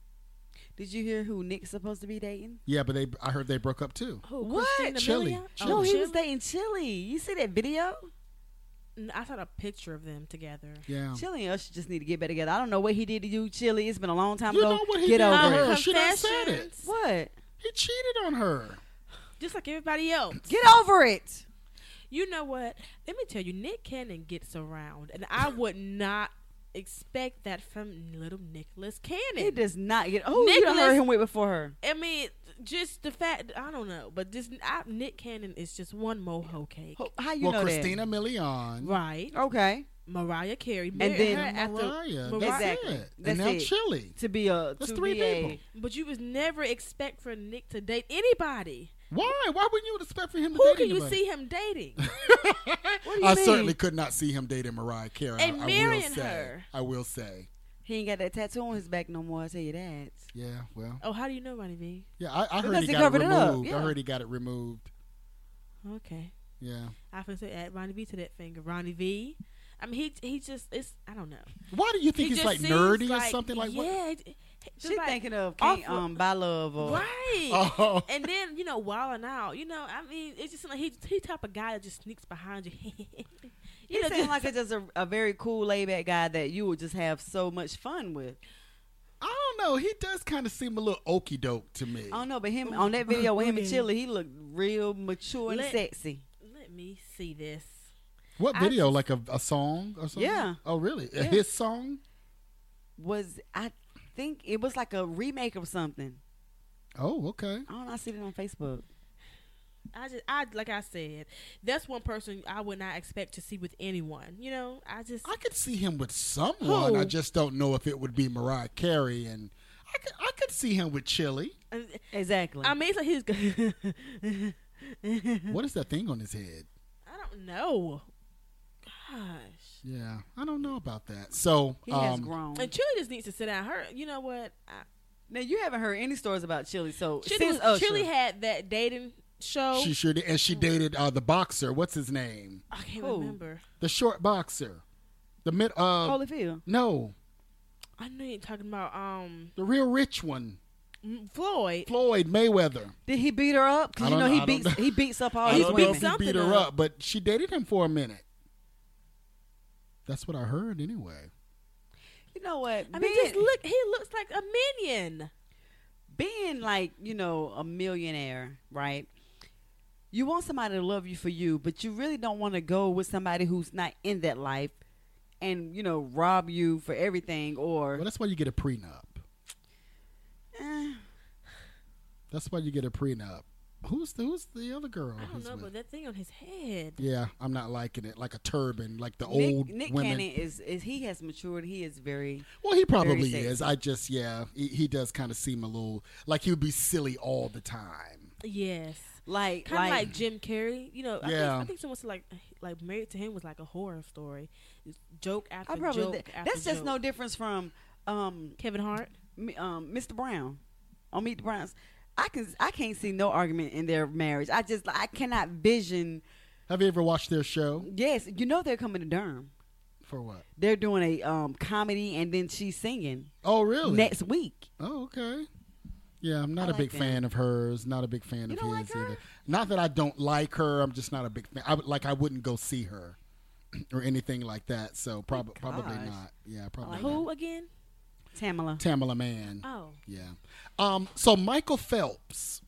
Speaker 3: Did you hear who Nick's supposed to be dating?
Speaker 2: Yeah, but they I heard they broke up too.
Speaker 4: Who,
Speaker 3: What?
Speaker 4: Christina
Speaker 2: Chili.
Speaker 4: Milian?
Speaker 2: Chili.
Speaker 3: No,
Speaker 4: Oh,
Speaker 3: he was
Speaker 4: Chili?
Speaker 3: dating Chili. You see that video?
Speaker 4: N- I saw a picture of them together.
Speaker 2: Yeah.
Speaker 3: Chili and us just need to get back together. I don't know what he did to you, Chili. It's been a long time
Speaker 2: You
Speaker 3: ago.
Speaker 2: know what he
Speaker 3: get
Speaker 2: did to
Speaker 3: over
Speaker 2: her.
Speaker 3: it.
Speaker 2: She done said it.
Speaker 4: Confessions.
Speaker 3: What?
Speaker 2: He cheated on her.
Speaker 4: Just like everybody else.
Speaker 3: Get over it.
Speaker 4: You know what? Let me tell you, Nick Cannon gets around, and I would not expect that from little Nicholas Cannon.
Speaker 3: He does not get. Who you done
Speaker 4: Nicholas-
Speaker 3: heard him with before her?
Speaker 4: I mean, just the fact, I don't know, but this I, Nick Cannon is just one moho cake.
Speaker 3: Who- How you
Speaker 2: well,
Speaker 3: know
Speaker 2: Christina Milian.
Speaker 4: Right.
Speaker 3: that? Okay.
Speaker 4: Mariah Carey.
Speaker 3: And
Speaker 4: married
Speaker 3: then
Speaker 4: her after
Speaker 2: Mariah.
Speaker 4: Mariah-
Speaker 2: That's
Speaker 3: Exactly.
Speaker 2: it.
Speaker 3: That's
Speaker 2: and now
Speaker 3: it.
Speaker 2: Chili.
Speaker 3: To be a
Speaker 2: That's
Speaker 3: to
Speaker 2: three
Speaker 3: be a-
Speaker 2: people.
Speaker 4: But you was never expect for Nick to date anybody.
Speaker 2: Why? Why wouldn't you expect for him to
Speaker 4: Who
Speaker 2: date
Speaker 4: can you
Speaker 2: anybody?
Speaker 4: see him dating?
Speaker 3: What do you
Speaker 2: I
Speaker 3: mean?
Speaker 2: certainly could not see him dating Mariah Carey.
Speaker 4: And
Speaker 2: I, I
Speaker 4: marrying
Speaker 2: will say.
Speaker 4: her.
Speaker 2: I will say.
Speaker 3: He ain't got that tattoo on his back no more. I tell you that.
Speaker 2: Yeah. Well.
Speaker 4: Oh, how do you know, Ronnie V?
Speaker 2: Yeah. I, I heard
Speaker 3: Because
Speaker 2: he
Speaker 3: he
Speaker 2: got it
Speaker 3: covered it up,
Speaker 2: removed.
Speaker 3: yeah.
Speaker 2: I heard he got it removed.
Speaker 4: Okay.
Speaker 2: Yeah.
Speaker 4: I can say add Ronnie V to that finger. Ronnie V. I mean, he he just it's I don't know.
Speaker 2: Why do you think
Speaker 4: He
Speaker 2: he's
Speaker 4: just
Speaker 2: like
Speaker 4: seems
Speaker 2: nerdy or
Speaker 4: like-
Speaker 2: something like what?
Speaker 4: yeah, it- it- just
Speaker 3: She
Speaker 4: like
Speaker 3: thinking of
Speaker 4: off
Speaker 3: can't
Speaker 4: of-
Speaker 3: um buy love or
Speaker 4: right.
Speaker 2: Oh.
Speaker 4: And then you know, wilding out. You know, I mean, it's just like he he type of guy that just sneaks behind you.
Speaker 3: You
Speaker 4: you know,
Speaker 3: seem
Speaker 4: just,
Speaker 3: like a, just a, a very cool laid back guy that you would just have so much fun with.
Speaker 2: I don't know. He does kind of seem a little okey doke to me.
Speaker 3: I don't know, but him on that video with him and
Speaker 4: Okay.
Speaker 3: Chili, he looked real mature and
Speaker 4: Let-
Speaker 3: sexy.
Speaker 4: let me see this.
Speaker 2: What
Speaker 4: I
Speaker 2: video?
Speaker 4: just-
Speaker 2: Like a, a song or something?
Speaker 3: Yeah.
Speaker 2: Oh, really? A
Speaker 3: Yeah.
Speaker 2: His song?
Speaker 3: Was I think it was like a remake of something.
Speaker 2: Oh, okay.
Speaker 3: I don't know. I see it on Facebook.
Speaker 4: I just, I like I said, that's one person I would not expect to see with anyone. You know, I just,
Speaker 2: I could see him with someone.
Speaker 4: Who?
Speaker 2: I just don't know if it would be Mariah Carey, and I could, I could see him with Chili.
Speaker 3: Exactly.
Speaker 4: I mean, it's like he's.
Speaker 2: What is that thing on his head?
Speaker 4: I don't know. Gosh.
Speaker 2: Yeah, I don't know about that. So,
Speaker 3: he has
Speaker 2: um,
Speaker 3: grown.
Speaker 4: And Chili just needs to sit down. Her, you know what? I,
Speaker 3: Now you haven't heard any stories about Chili, so
Speaker 4: Chili,
Speaker 3: since
Speaker 4: was,
Speaker 3: Usher,
Speaker 4: Chili had that dating show.
Speaker 2: she sure did, and she dated uh, the boxer. What's his name?
Speaker 4: I can't
Speaker 3: Who?
Speaker 4: remember.
Speaker 2: The short boxer. The mid. Uh,
Speaker 3: Holyfield.
Speaker 2: no,
Speaker 4: I know you're talking about um
Speaker 2: the real rich one,
Speaker 4: M- Floyd.
Speaker 2: Floyd Mayweather.
Speaker 3: Did he beat her up?
Speaker 2: I
Speaker 3: Because you
Speaker 2: don't
Speaker 3: know
Speaker 2: know.
Speaker 3: he
Speaker 2: I don't
Speaker 3: beats
Speaker 2: know.
Speaker 3: he beats up all
Speaker 2: I
Speaker 3: his
Speaker 2: don't know
Speaker 3: women.
Speaker 2: if he
Speaker 4: something
Speaker 2: beat her
Speaker 4: up.
Speaker 2: up, but she dated him for a minute. That's what I heard, anyway.
Speaker 3: You know what?
Speaker 4: I mean,
Speaker 3: being,
Speaker 4: just look. He looks like a minion.
Speaker 3: being like you know a millionaire, right? You want somebody to love you for you, but you really don't want to go with somebody who's not in that life, and you know rob you for everything or.
Speaker 2: Well, that's why you get a prenup.
Speaker 3: eh,
Speaker 2: That's why you get a prenup. Who's the, who's the other girl?
Speaker 4: I don't
Speaker 2: he's
Speaker 4: know,
Speaker 2: with?
Speaker 4: but that thing on his head.
Speaker 2: Yeah, I'm not liking it. Like a turban, like the
Speaker 3: Nick,
Speaker 2: old
Speaker 3: Nick
Speaker 2: women.
Speaker 3: Cannon is, is he has matured. He is very.
Speaker 2: Well, he probably
Speaker 3: very
Speaker 2: is.
Speaker 3: sexy.
Speaker 2: I just, yeah, he, he does kind of seem a little like he would be silly all the time.
Speaker 4: Yes.
Speaker 3: Like,
Speaker 4: Kind of
Speaker 3: like,
Speaker 4: like, Jim Carrey. You know, I
Speaker 2: Yeah.
Speaker 4: think, I think someone said like like Married to Him was like a horror story. It's joke after
Speaker 3: I probably
Speaker 4: joke
Speaker 3: th-
Speaker 4: after
Speaker 3: that's just
Speaker 4: joke.
Speaker 3: no difference from um,
Speaker 4: Kevin Hart.
Speaker 3: mi- um Mister Brown on Meet the Browns. I can I can't see no argument in their marriage. I just I cannot vision
Speaker 2: Have you ever watched their show?
Speaker 3: Yes, you know they're coming to Durham.
Speaker 2: For what?
Speaker 3: They're doing a um, comedy, and then she's singing
Speaker 2: Oh, really?
Speaker 3: next week.
Speaker 2: Oh, okay. Yeah, I'm not
Speaker 3: I
Speaker 2: a
Speaker 3: like
Speaker 2: big
Speaker 3: them.
Speaker 2: fan of hers. Not a big fan
Speaker 3: You
Speaker 2: of
Speaker 3: don't
Speaker 2: his
Speaker 3: like her?
Speaker 2: either. Not that I don't like her. I'm just not a big fan. I would, like I wouldn't go see her or anything like that. So prob- probably
Speaker 3: gosh.
Speaker 2: not. Yeah, probably
Speaker 3: like
Speaker 2: not.
Speaker 4: Who again?
Speaker 3: Tamala.
Speaker 2: Tamala Mann.
Speaker 4: Oh.
Speaker 2: Yeah. Um. So Michael Phelps.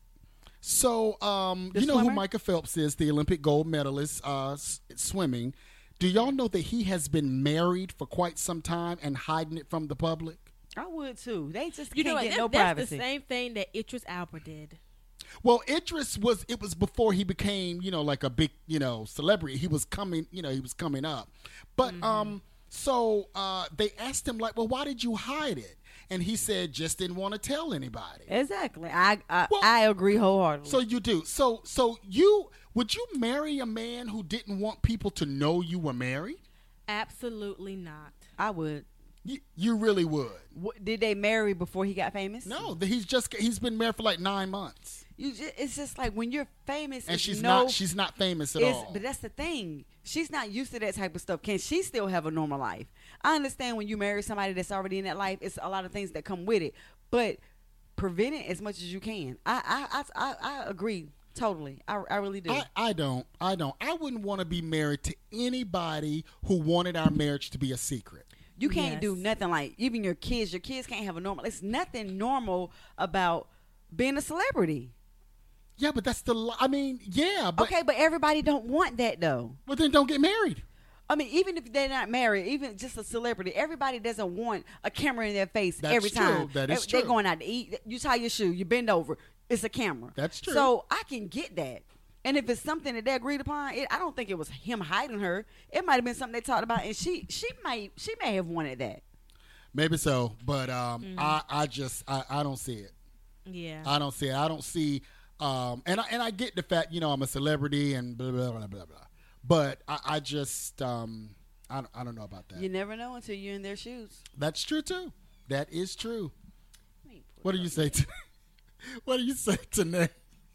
Speaker 2: So um,
Speaker 3: The
Speaker 2: you know who
Speaker 3: swimmer?
Speaker 2: Michael Phelps is? The Olympic gold medalist, uh, s- swimming. Do y'all know that he has been married for quite some time and hiding it from the public?
Speaker 3: I would too. They just
Speaker 4: You
Speaker 3: can't
Speaker 4: know,
Speaker 3: get
Speaker 4: that,
Speaker 3: no
Speaker 4: that's
Speaker 3: privacy.
Speaker 4: the same thing that Idris Elba did.
Speaker 2: Well, Idris was it was before he became, you know, like a big, you know, celebrity. He was coming, you know, he was coming up. But
Speaker 3: Mm-hmm.
Speaker 2: um so uh they asked him like, "Well, why did you hide it?" And he said just didn't want to tell anybody.
Speaker 3: Exactly. I I,
Speaker 2: Well,
Speaker 3: I agree wholeheartedly.
Speaker 2: So you do. So so you would you marry a man who didn't want people to know you were married?
Speaker 4: Absolutely not.
Speaker 3: I would.
Speaker 2: You, you really would.
Speaker 3: What, did they marry before he got famous?
Speaker 2: No, that he's just he's been married for like nine months.
Speaker 3: You just, it's just like when you're famous,
Speaker 2: And
Speaker 3: it's
Speaker 2: she's
Speaker 3: no,
Speaker 2: not she's not famous at
Speaker 3: it's-
Speaker 2: all.
Speaker 3: But that's the thing. She's not used to that type of stuff. Can she still have a normal life? I understand when you marry somebody that's already in that life, it's a lot of things that come with it. But prevent it as much as you can. I I I, I, I agree totally. I, I really do.
Speaker 2: I, I don't. I don't. I wouldn't want to be married to anybody who wanted our marriage to be a secret.
Speaker 3: You can't
Speaker 4: Yes.
Speaker 3: do nothing like even your kids. Your kids can't have a normal. It's nothing normal about being a celebrity.
Speaker 2: Yeah, but that's the. li- I mean, yeah, but
Speaker 3: Okay, but everybody don't want that though.
Speaker 2: well, then don't get married.
Speaker 3: I mean, even if they're not married, even just a celebrity, everybody doesn't want a camera in their face
Speaker 2: That's
Speaker 3: every
Speaker 2: true.
Speaker 3: time.
Speaker 2: That is
Speaker 3: If They're
Speaker 2: true.
Speaker 3: going out to eat. You tie your shoe. You bend over. It's a camera.
Speaker 2: That's true.
Speaker 3: So I can get that. And if it's something that they agreed upon, it, I don't think it was him hiding her. It might have been something they talked about, and she she might she may have wanted that.
Speaker 2: Maybe so, but um,
Speaker 3: Mm-hmm.
Speaker 2: I I just I, I don't see it.
Speaker 4: Yeah.
Speaker 2: I don't see it. I don't see. Um, and I and I get the fact, you know, I'm a celebrity and blah blah blah blah blah. But I, I just um, I don't- I don't know about that.
Speaker 3: You never know until you're in their shoes.
Speaker 2: That's true too. That is true. What do you say to? What do you say to Nate?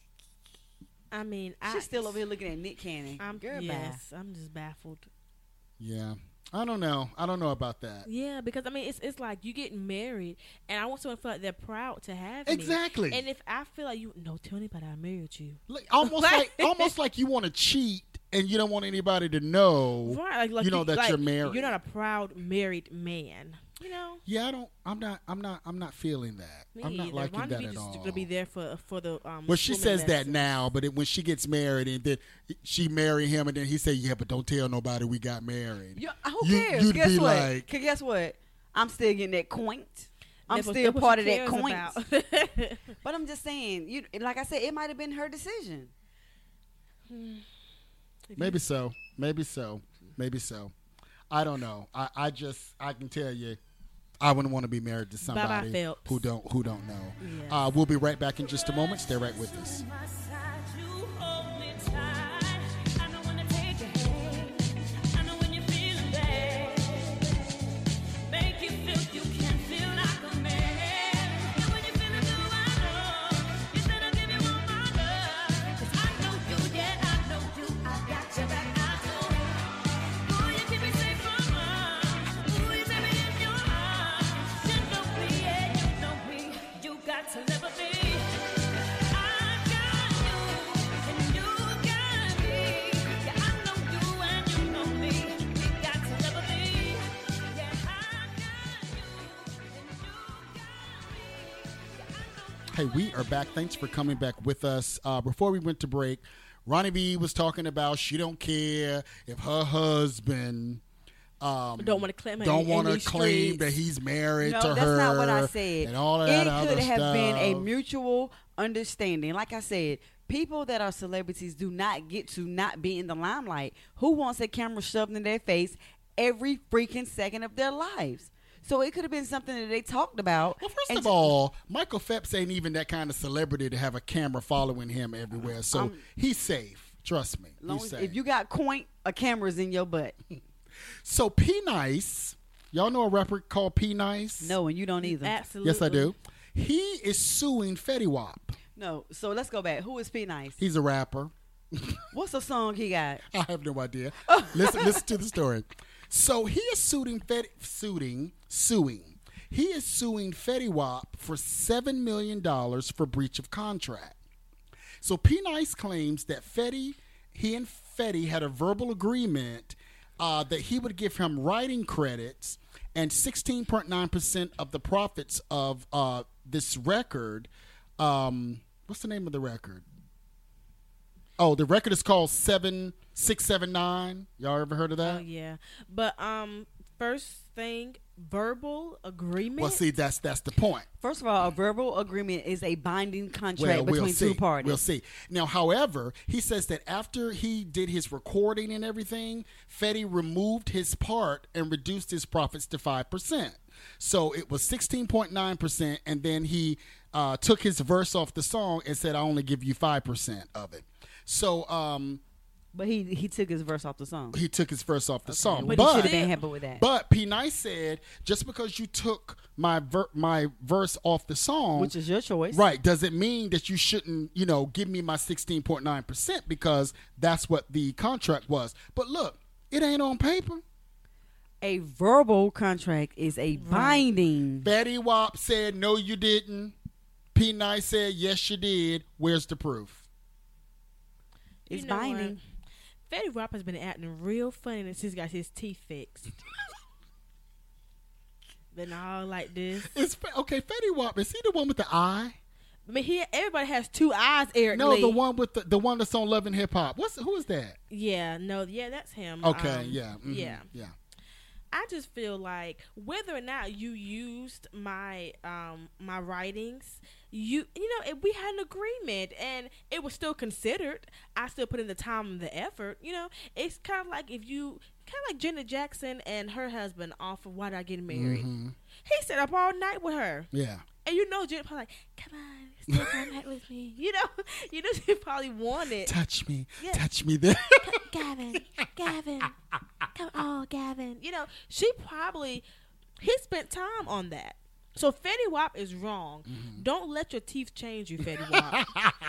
Speaker 4: I mean, I,
Speaker 3: She's still over here looking at Nick Cannon.
Speaker 4: I'm
Speaker 3: Girl, bye.
Speaker 4: yes, I'm just baffled.
Speaker 2: Yeah, I don't know. I don't know about that.
Speaker 4: Yeah, because I mean, it's it's like you get married, and I want someone to feel like they're proud to have
Speaker 2: Exactly.
Speaker 4: me. And if I feel like you, no, tell anybody I married you.
Speaker 2: Like, almost like almost like you want to cheat and you don't want anybody to know.
Speaker 4: Right, like, like
Speaker 2: you know that
Speaker 4: like,
Speaker 2: you're married.
Speaker 4: You're not a proud married man. You know.
Speaker 2: Yeah, I don't. I'm not. I'm not. I'm not feeling that.
Speaker 4: Me
Speaker 2: I'm not
Speaker 4: either.
Speaker 2: liking
Speaker 4: Why
Speaker 2: that
Speaker 4: be
Speaker 2: at
Speaker 4: just
Speaker 2: all.
Speaker 4: gonna be there for for the um.
Speaker 2: Well, she
Speaker 4: swimming
Speaker 2: says that
Speaker 4: lessons?
Speaker 2: now, but it, when she gets married and then she marry him, and then he say, "Yeah, but don't tell nobody we got married."
Speaker 3: You, who
Speaker 2: You-
Speaker 3: cares?
Speaker 2: you'd
Speaker 3: guess
Speaker 2: be
Speaker 3: what?
Speaker 2: like-
Speaker 3: 'Cause guess what? I'm still getting that coint. I'm
Speaker 4: That's what-
Speaker 3: still
Speaker 4: that's what
Speaker 3: part
Speaker 4: she
Speaker 3: of that
Speaker 4: cares
Speaker 3: coint.
Speaker 4: about.
Speaker 3: But I'm just saying, you like I said, it might have been her decision.
Speaker 2: Maybe so. Maybe so. Maybe so. I don't know. I, I just I can tell you, I wouldn't want to be married to
Speaker 4: Bye-bye,
Speaker 2: somebody
Speaker 4: Phelps.
Speaker 2: who don't who don't know.
Speaker 4: Yes.
Speaker 2: Uh, we'll be right back in just a moment. Stay right with us.
Speaker 7: To live with me, I got you, and you got me. Yeah, I know you and you know me. We got to live with me. Yeah, I got you, and you got me. Yeah, I know.
Speaker 2: Hey, we are back. Thanks for coming back with us. Uh, before we went to break, Ronnie B was talking about she don't care if her husband um,
Speaker 4: Don't want to claim her
Speaker 2: don't
Speaker 4: in- in
Speaker 2: want to
Speaker 4: these
Speaker 2: claim
Speaker 4: streets.
Speaker 2: that he's married
Speaker 3: No,
Speaker 2: to
Speaker 3: that's
Speaker 2: her.
Speaker 3: not what I said.
Speaker 2: And all of that
Speaker 3: it
Speaker 2: other
Speaker 3: could have been a
Speaker 2: stuff.
Speaker 3: mutual understanding. Like I said, people that are celebrities do not get to not be in the limelight. Who wants a camera shoved in their face every freaking second of their lives? So it could have been something that they talked about.
Speaker 2: Well, first
Speaker 3: and
Speaker 2: of
Speaker 3: ju-
Speaker 2: all, Michael Phelps ain't even that kind of celebrity to have a camera following him everywhere. So
Speaker 3: Um,
Speaker 2: he's safe. Trust me.
Speaker 3: long
Speaker 2: He's
Speaker 3: as-
Speaker 2: safe.
Speaker 3: if you got coin, a camera's in your butt.
Speaker 2: So P Nice, y'all know a rapper called P Nice?
Speaker 3: No, and you don't either.
Speaker 4: Absolutely.
Speaker 2: Yes, I do. He is suing Fetty Wap.
Speaker 3: No. So let's go back. Who is P Nice?
Speaker 2: He's a rapper.
Speaker 3: What's the song he got?
Speaker 2: I have no idea. listen, listen to the story. So he is suing, Fetty, suing, suing. He is suing Fetty Wap for seven million dollars for breach of contract. So P. Nice claims that Fetty, he and Fetty had a verbal agreement uh, that he would give him writing credits and sixteen point nine percent of the profits of uh, this record. Um, what's the name of the record? Oh, the record is called seven six seven nine. Y'all ever heard of that?
Speaker 4: Oh yeah, but um, first thing, verbal agreement.
Speaker 2: Well, see, that's that's the point.
Speaker 3: First of all, a verbal agreement is a binding contract
Speaker 2: Well,
Speaker 3: between
Speaker 2: we'll see.
Speaker 3: two parties.
Speaker 2: We'll see. Now, however, he says that after he did his recording and everything, Fetty removed his part and reduced his profits to five percent. So it was sixteen point nine percent, and then he uh, took his verse off the song and said, "I only give you five percent of it." So um,
Speaker 3: But he he took his verse off the song.
Speaker 2: he took his verse off the song.
Speaker 3: But,
Speaker 2: But,
Speaker 3: he should have been happy with that.
Speaker 2: but P. Nice said, just because you took my ver- my verse off the song,
Speaker 3: Which is your choice.
Speaker 2: right, doesn't mean that you shouldn't, you know, give me my sixteen point nine percent because that's what the contract was. But look, it ain't on paper.
Speaker 3: A verbal contract is a binding.
Speaker 2: Fetty Wap said, no, you didn't. P. Nice said, yes, you did. Where's the proof?
Speaker 3: It's
Speaker 4: You know
Speaker 3: binding.
Speaker 4: what? Fetty Wap has been acting real funny since he got his teeth fixed. Been all like this.
Speaker 2: It's Fe- okay, Fetty Wap, is he the one with the eye?
Speaker 4: I mean, he everybody has two eyes. Eric
Speaker 2: No,
Speaker 4: Lee.
Speaker 2: the one with the the one that's on Love and Hip Hop. What's who is that?
Speaker 4: Yeah, no, yeah, that's him.
Speaker 2: Okay,
Speaker 4: Um,
Speaker 2: yeah, mhm,
Speaker 4: yeah.
Speaker 2: yeah.
Speaker 4: I just feel like whether or not you used my um my writings, you you know, if we had an agreement and it was still considered, I still put in the time and the effort. You know, it's kind of like if you kind of like Janet Jackson and her husband off of Why Did I Get Married.
Speaker 2: Mm-hmm.
Speaker 4: He stayed up all night with her.
Speaker 2: Yeah.
Speaker 4: And you know, Janet probably like, come on, stay up all night with me. You know, you know, she probably wanted.
Speaker 2: Touch me.
Speaker 4: Yeah.
Speaker 2: Touch me there.
Speaker 4: Gavin, Gavin, come on, Gavin. You know, she probably, he spent time on that. So Fetty Wap is wrong.
Speaker 2: Mm-hmm.
Speaker 4: Don't let your teeth change you, Fetty Wap.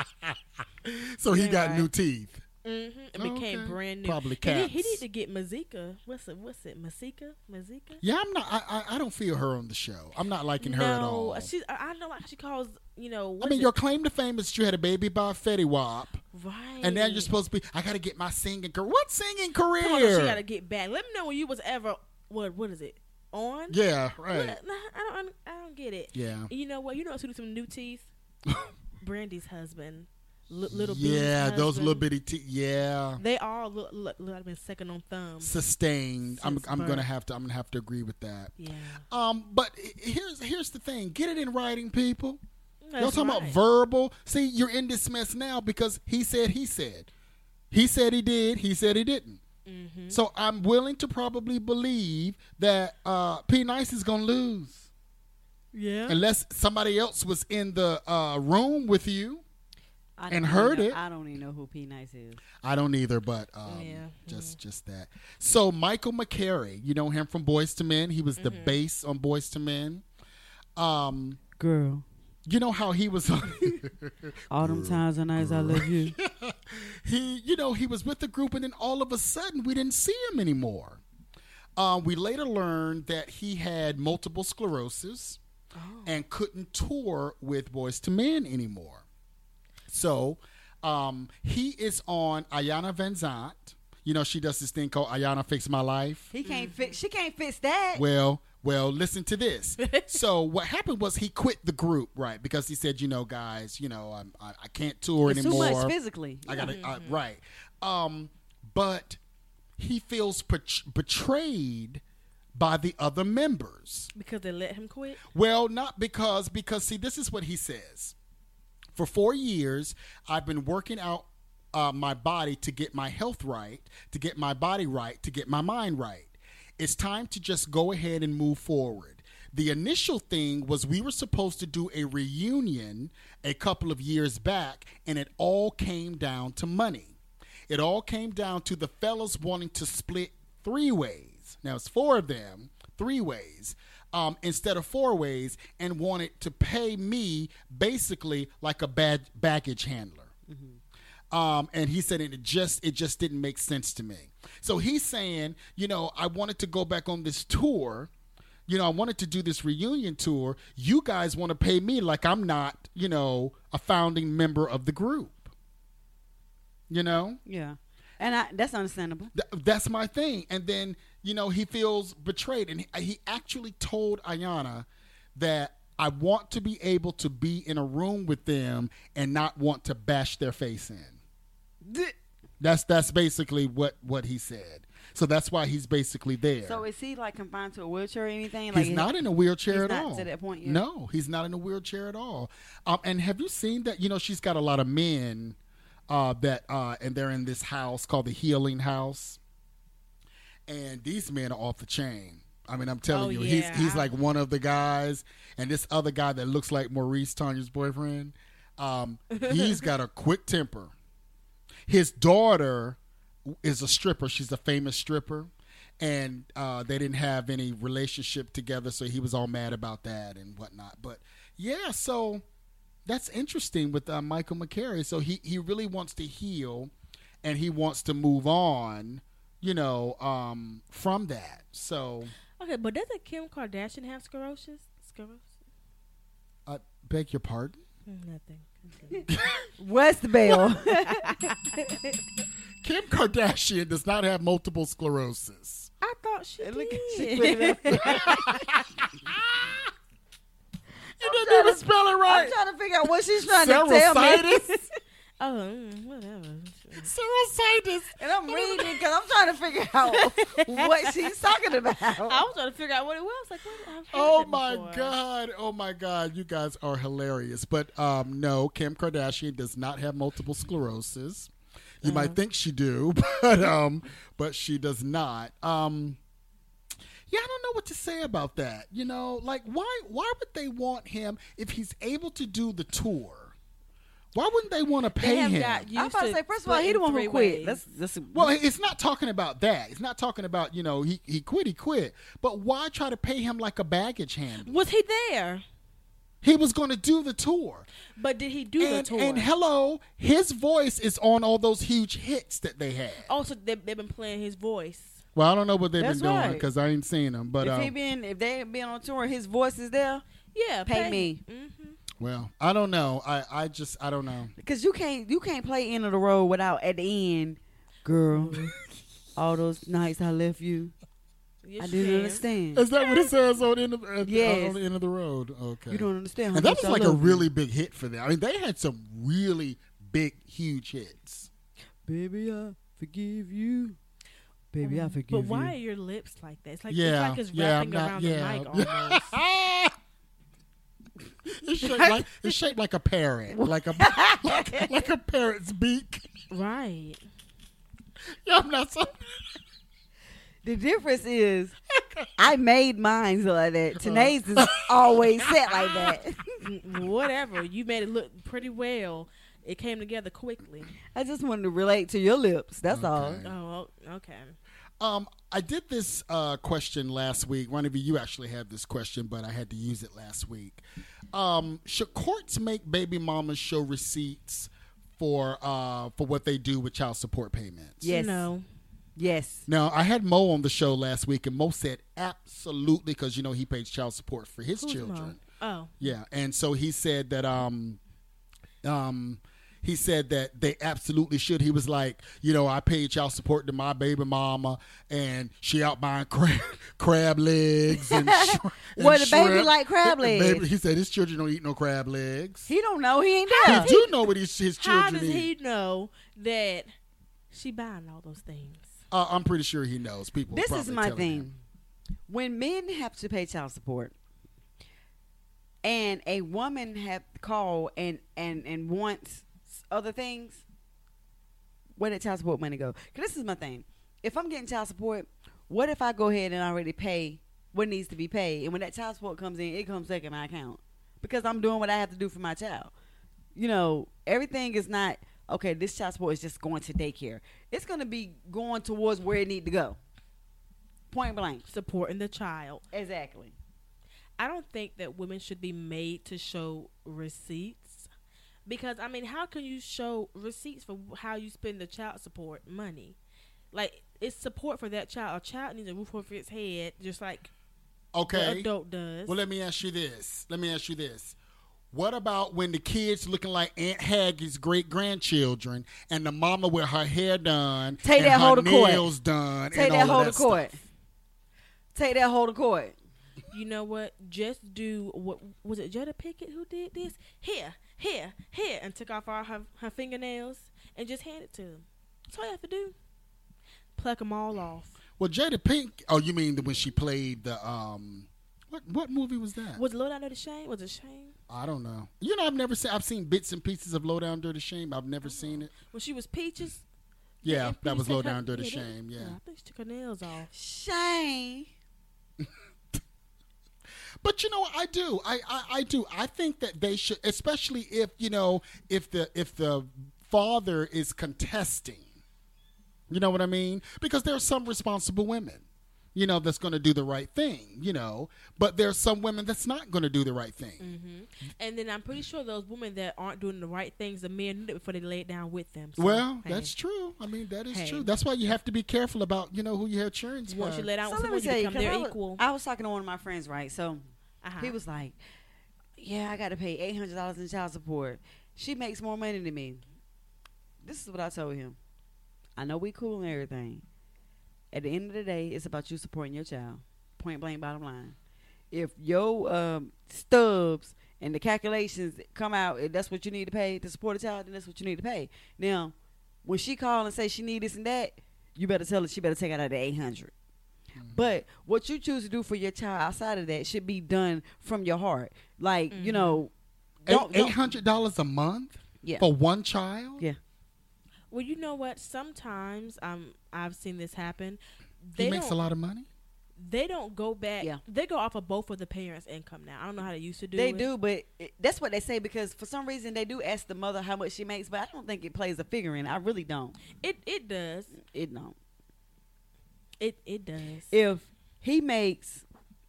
Speaker 2: So he
Speaker 3: Yeah,
Speaker 2: got
Speaker 3: right.
Speaker 2: new teeth.
Speaker 4: Mm-hmm. It became
Speaker 2: Okay.
Speaker 4: brand new.
Speaker 2: Probably
Speaker 4: And he, he
Speaker 2: cats.
Speaker 4: need to get Mazika. What's it? What's it? Mazika? Mazika?
Speaker 2: Yeah, I'm not. I, I I don't feel her on the show. I'm not liking her at all.
Speaker 4: No, she. I I know like she calls. You know.
Speaker 2: I
Speaker 4: what's
Speaker 2: mean,
Speaker 4: it?
Speaker 2: your claim to fame is that you had a baby by Fetty Wap,
Speaker 4: right.
Speaker 2: and now you're supposed to be. I got to get my singing career. What singing
Speaker 4: Come on,
Speaker 2: career?
Speaker 4: she got to get back. Let me know when you was ever. What? What is it? On?
Speaker 2: Yeah, right.
Speaker 4: What? Nah, I don't. I don't get it.
Speaker 2: Yeah.
Speaker 4: You know what? You know what's with some new teeth? Brandy's husband, L- little B's
Speaker 2: Yeah, those
Speaker 4: husband.
Speaker 2: little bitty teeth. Yeah,
Speaker 4: They all look look, look like been second on thumbs.
Speaker 2: sustained. I'm
Speaker 4: Since
Speaker 2: I'm
Speaker 4: birth.
Speaker 2: gonna have to. I'm gonna have to agree with that.
Speaker 4: Yeah,
Speaker 2: Um, but i- here's here's the thing. Get it in writing, people. Y'all
Speaker 4: That's
Speaker 2: talking about
Speaker 4: right.
Speaker 2: verbal. See, you're in this mess now because he said he said. He said he did. He said he didn't.
Speaker 4: Mm-hmm.
Speaker 2: So I'm willing to probably believe that uh, P. Nice is going to lose.
Speaker 4: Yeah.
Speaker 2: Unless somebody else was in the uh, room with you.
Speaker 3: I
Speaker 2: and
Speaker 3: don't
Speaker 2: heard
Speaker 3: even know-
Speaker 2: it.
Speaker 3: I don't even know who P Nice is.
Speaker 2: I don't either, but um,
Speaker 4: Yeah,
Speaker 2: just just that. So Michael McCary, you know him from Boys to Men. He was the
Speaker 4: Mm-hmm.
Speaker 2: bass on Boys to Men. Um,
Speaker 3: Girl,
Speaker 2: you know how he was on.
Speaker 3: all them times and nights I love you.
Speaker 2: he, you know, he was with the group, and then all of a sudden, we didn't see him anymore. Uh, we later learned that he had multiple sclerosis and couldn't tour with Boys to Men anymore. So um, he is on Ayana Van Zant. You know, she does this thing called Ayana Fix My Life.
Speaker 3: He can't fix. She can't fix that.
Speaker 2: Well, well, listen to this. So what happened was he quit the group, right? Because he said, you know, guys, you know, I'm, I, I can't tour
Speaker 3: It's too
Speaker 2: anymore.
Speaker 3: much physically.
Speaker 2: I got to, uh, right. Um, but he feels bet- betrayed by the other members.
Speaker 4: Because they let him quit.
Speaker 2: Well, not because, because see, this is what he says. For four years, I've been working out uh, my body to get my health right, to get my body right, to get my mind right. It's time to just go ahead and move forward. The initial thing was we were supposed to do a reunion a couple of years back, and it all came down to money. It all came down to the fellas wanting to split three ways. Now, it's four of them, three ways. Um, instead of four ways, and wanted to pay me basically like a bad baggage handler. Mm-hmm. Um, and he said it just it just didn't make sense to me. So he's saying, you know, I wanted to go back on this tour. You know, I wanted to do this reunion tour. You guys want to pay me like I'm not, you know, a founding member of the group. You know?
Speaker 3: Yeah. And I, that's understandable.
Speaker 2: Th- that's my thing. And then, you know, he feels betrayed. And he, he actually told Ayana that I want to be able to be in a room with them and not want to bash their face in. That's that's basically what, what he said. So that's why he's basically there.
Speaker 3: So is he like confined to a wheelchair or anything?
Speaker 2: He's
Speaker 3: Like
Speaker 2: not in a wheelchair
Speaker 3: he's
Speaker 2: at
Speaker 3: not
Speaker 2: all.
Speaker 3: to that point yet?
Speaker 2: No, he's not in a wheelchair at all. Um, and have you seen that? You know, she's got a lot of men uh, that, uh, and they're in this house called the Healing House. And these men are off the chain. I mean, I'm telling
Speaker 4: Oh,
Speaker 2: you,
Speaker 4: yeah.
Speaker 2: he's he's like one of the guys, and this other guy that looks like Maurice, Tanya's boyfriend, um, he's got a quick temper. His daughter is a stripper. She's a famous stripper, and uh, they didn't have any relationship together, so he was all mad about that and whatnot. But yeah, so that's interesting with uh, Michael McCary. So he he really wants to heal, and he wants to move on, you know, um, from that. So.
Speaker 4: Okay, but doesn't Kim Kardashian have sclerosis? Sclerosis?
Speaker 2: I beg your pardon?
Speaker 4: Mm, Nothing.
Speaker 3: What's the bell?
Speaker 2: Kim Kardashian does not have multiple sclerosis.
Speaker 4: I thought she
Speaker 3: Look
Speaker 4: did.
Speaker 3: at she put it up.
Speaker 2: You didn't even spell it
Speaker 3: I'm
Speaker 2: right.
Speaker 3: trying to figure out what she's trying to tell me.
Speaker 2: Serositis?
Speaker 4: Oh, mm, whatever.
Speaker 2: Serositis.
Speaker 3: And I'm reading because I'm trying to figure out what she's talking about.
Speaker 4: I was trying to figure out what it was. Like, what? I've heard
Speaker 2: Oh
Speaker 4: that
Speaker 2: my
Speaker 4: before.
Speaker 2: God. Oh my God. You guys are hilarious. But um, no, Kim Kardashian does not have multiple sclerosis. You might think she do, but um, but she does not. Um, yeah, I don't know what to say about that. You know, like why why would they want him if he's able to do the tour? Why wouldn't they want to
Speaker 4: They
Speaker 2: pay
Speaker 4: have
Speaker 2: him?
Speaker 4: got used
Speaker 3: I'm about to say, first of all, he the one who quit. That's, that's
Speaker 2: Well, it's not talking about that. It's not talking about, you know, he, he quit, he quit. But why try to pay him like a baggage handler?
Speaker 4: Was he there?
Speaker 2: He was going to do the tour.
Speaker 4: But did he do
Speaker 2: And,
Speaker 4: the tour?
Speaker 2: and hello, his voice is on all those huge hits that they had.
Speaker 4: Also, they, they've been playing his voice.
Speaker 2: Well, I don't know what they've
Speaker 3: That's
Speaker 2: been doing
Speaker 3: right.
Speaker 2: because I ain't seen them. But,
Speaker 3: if he
Speaker 2: um,
Speaker 3: been, if they been on tour, his voice is there.
Speaker 4: Yeah,
Speaker 3: Pay me.
Speaker 4: Mm-hmm.
Speaker 2: well, I don't know. I, I just, I don't know.
Speaker 3: Because you can't, you can't play end of the road without at the end, girl. all those nights I left you,
Speaker 4: Yes,
Speaker 3: I
Speaker 4: you
Speaker 3: didn't
Speaker 4: can.
Speaker 2: Is
Speaker 3: understand.
Speaker 2: that what it says on the end of, at,
Speaker 3: Yes.
Speaker 2: on the end of the road? Okay.
Speaker 3: You don't understand. How
Speaker 2: And that
Speaker 3: much
Speaker 2: was
Speaker 3: I
Speaker 2: like a
Speaker 3: love you.
Speaker 2: really big hit for them. I mean, they had some really big, huge hits.
Speaker 3: Baby, I forgive you. Baby, I forgive
Speaker 4: But
Speaker 3: you.
Speaker 4: why are your lips like that? It's like
Speaker 2: Yeah,
Speaker 4: it's like it's
Speaker 2: yeah,
Speaker 4: wrapping
Speaker 2: I'm not-
Speaker 4: around
Speaker 2: yeah.
Speaker 4: the mic almost.
Speaker 2: It's shaped like it's shaped like a parrot, like a like, like a parrot's beak.
Speaker 4: Right.
Speaker 2: Yeah, I'm not so.
Speaker 3: The difference is, I made mine so like that. Tanae's is always set like that.
Speaker 4: Mm, Whatever. You made it look pretty well. It came together quickly.
Speaker 3: I just wanted to relate to your lips. That's all.
Speaker 2: Okay.
Speaker 4: Oh, okay.
Speaker 2: Um, I did this uh, question last week. One of you, you actually had this question, but I had to use it last week. Um, should courts make baby mamas show receipts for uh, for what they do with child support payments?
Speaker 3: Yes.
Speaker 4: No.
Speaker 3: Yes.
Speaker 2: Now, I had Mo on the show last week, and Mo said absolutely because, you know, he pays child support for his
Speaker 4: Who's
Speaker 2: children.
Speaker 4: Mo? Oh.
Speaker 2: Yeah, and so he said that um, um, he said that they absolutely should. He was like, you know, I paid child support to my baby mama, and she out buying crab, crab legs and, sh- and
Speaker 3: Well, the baby
Speaker 2: shrimp.
Speaker 3: like crab
Speaker 2: The
Speaker 3: legs.
Speaker 2: baby- he said his children don't eat no crab legs.
Speaker 3: He don't know. He ain't
Speaker 2: He
Speaker 3: there.
Speaker 2: do know what his, his
Speaker 4: How
Speaker 2: children
Speaker 4: does
Speaker 2: eat.
Speaker 4: he know that she buying all those things?
Speaker 2: Uh, I'm pretty sure he knows. People.
Speaker 3: This is
Speaker 2: probably
Speaker 3: my
Speaker 2: telling
Speaker 3: thing.
Speaker 2: him.
Speaker 3: When men have to pay child support, and a woman have called and and and wants other things, where did child support money go? Because this is my thing. If I'm getting child support, what if I go ahead and already pay what needs to be paid, and when that child support comes in, it comes back in my account because I'm doing what I have to do for my child. You know, everything is not okay. This child support is just going to daycare. It's going to be going towards where it need to go. Point blank.
Speaker 4: Supporting the child.
Speaker 3: Exactly.
Speaker 4: I don't think that women should be made to show receipts Because I mean, how can you show receipts for how you spend the child support money? Like, it's support for that child. A child needs a roof over its head, just like
Speaker 2: Okay.
Speaker 4: the adult does.
Speaker 2: Well, let me ask you this. Let me ask you this. What about when the kids looking like Aunt Haggie's great grandchildren, and the mama with her hair done,
Speaker 3: Take
Speaker 2: and
Speaker 3: that
Speaker 2: her
Speaker 3: hold of court.
Speaker 2: nails done,
Speaker 3: Take
Speaker 2: and
Speaker 3: that
Speaker 2: all
Speaker 3: hold
Speaker 2: of
Speaker 3: of
Speaker 2: that
Speaker 3: court.
Speaker 2: stuff?
Speaker 3: Take that hold of court.
Speaker 4: You know what? Just do what was it? Jada Pinkett who did this? Here, here, here, and took off all her, her fingernails and just hand it to them. That's all you have to do. Pluck them all off.
Speaker 2: Well, Jada Pink. Oh, you mean the, when she played the um, what what movie was that?
Speaker 4: Was Low Down Dirty Shame? Was it Shame?
Speaker 2: I don't know. You know, I've never seen. I've seen bits and pieces of Low Down Dirty Shame. I've never seen it.
Speaker 4: When she was Peaches.
Speaker 2: Yeah,
Speaker 4: and
Speaker 2: that
Speaker 4: Peaches
Speaker 2: was
Speaker 4: took
Speaker 2: Low
Speaker 4: her-
Speaker 2: Down Dirty
Speaker 4: yeah, that-
Speaker 2: Shame. Yeah.
Speaker 4: I think she took her nails off.
Speaker 3: Shame.
Speaker 2: But you know what? I do. I, I, I do. I think that they should, especially if you know, if the if the father is contesting. You know what I mean? Because there are some responsible women, you know, that's going to do the right thing. You know, but there are some women that's not going to do the right thing.
Speaker 4: Mm-hmm. And then I'm pretty sure those women that aren't doing the right things, the men knew it before they lay it down with them. So,
Speaker 2: Well,
Speaker 4: hey,
Speaker 2: that's true. I mean, that is
Speaker 4: Hey.
Speaker 2: true. That's why you have to be careful about, you know, who you have insurance
Speaker 4: once
Speaker 2: for.
Speaker 4: you lay down
Speaker 3: So
Speaker 4: with
Speaker 3: let me
Speaker 4: someone, you
Speaker 3: tell you,
Speaker 4: become
Speaker 3: 'cause
Speaker 4: their
Speaker 3: I was,
Speaker 4: equal.
Speaker 3: I was talking to one of my friends, right? So
Speaker 4: Uh-huh.
Speaker 3: he was like, "Yeah, I got to pay eight hundred dollars in child support. She makes more money than me." This is what I told him. I know we cool and everything. At the end of the day, it's about you supporting your child. Point blank, bottom line. If your um, stubs and the calculations come out, and that's what you need to pay to support a child, then that's what you need to pay. Now, when she call and say she need this and that, you better tell her she better take out of the eight hundred. But what you choose to do for your child outside of that should be done from your heart. Like, you know, don't,
Speaker 2: Eight
Speaker 3: don't-
Speaker 2: hundred dollars a month
Speaker 3: Yeah.
Speaker 2: for one child.
Speaker 3: Yeah.
Speaker 4: Well, you know what? Sometimes um, I've seen this happen.
Speaker 2: He
Speaker 4: They
Speaker 2: makes
Speaker 4: don't,
Speaker 2: a lot of money.
Speaker 4: They don't go back.
Speaker 3: Yeah.
Speaker 4: They go off of both of the parents' income now. I don't know how they used to do
Speaker 3: They
Speaker 4: it.
Speaker 3: do, but it, that's what they say because for some reason they do ask the mother how much she makes, but I don't think it plays a figure in. I really don't.
Speaker 4: It it does.
Speaker 3: It don't.
Speaker 4: It it does.
Speaker 3: If he makes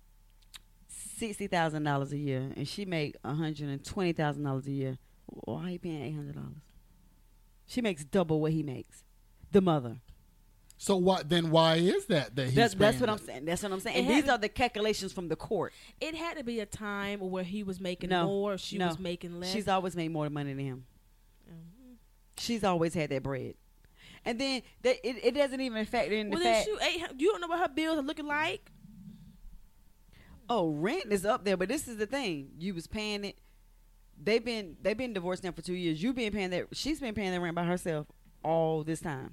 Speaker 3: sixty thousand dollars a year and she make one hundred and twenty thousand dollars a year, why he paying eight hundred dollars? She makes double what he makes. The mother.
Speaker 2: So what? Then why is that? That he's
Speaker 3: That's, that's
Speaker 2: paying
Speaker 3: what I'm
Speaker 2: it?
Speaker 3: saying. That's what I'm saying.
Speaker 4: It
Speaker 3: And these
Speaker 4: had-
Speaker 3: are the calculations from the court.
Speaker 4: It had to be a time where he was making
Speaker 3: No,
Speaker 4: more, she
Speaker 3: no.
Speaker 4: was making less.
Speaker 3: She's always made more money than him.
Speaker 4: Mhm.
Speaker 3: She's always had that bread. And then that, it, it doesn't even factor in the
Speaker 4: Well, then
Speaker 3: fact.
Speaker 4: shoot, eight hundred you don't know what her bills are looking like.
Speaker 3: Oh, rent is up there, but this is the thing. You was paying it. They've been they've been divorced now for two years. You've been paying that. She's been paying that rent by herself all this time.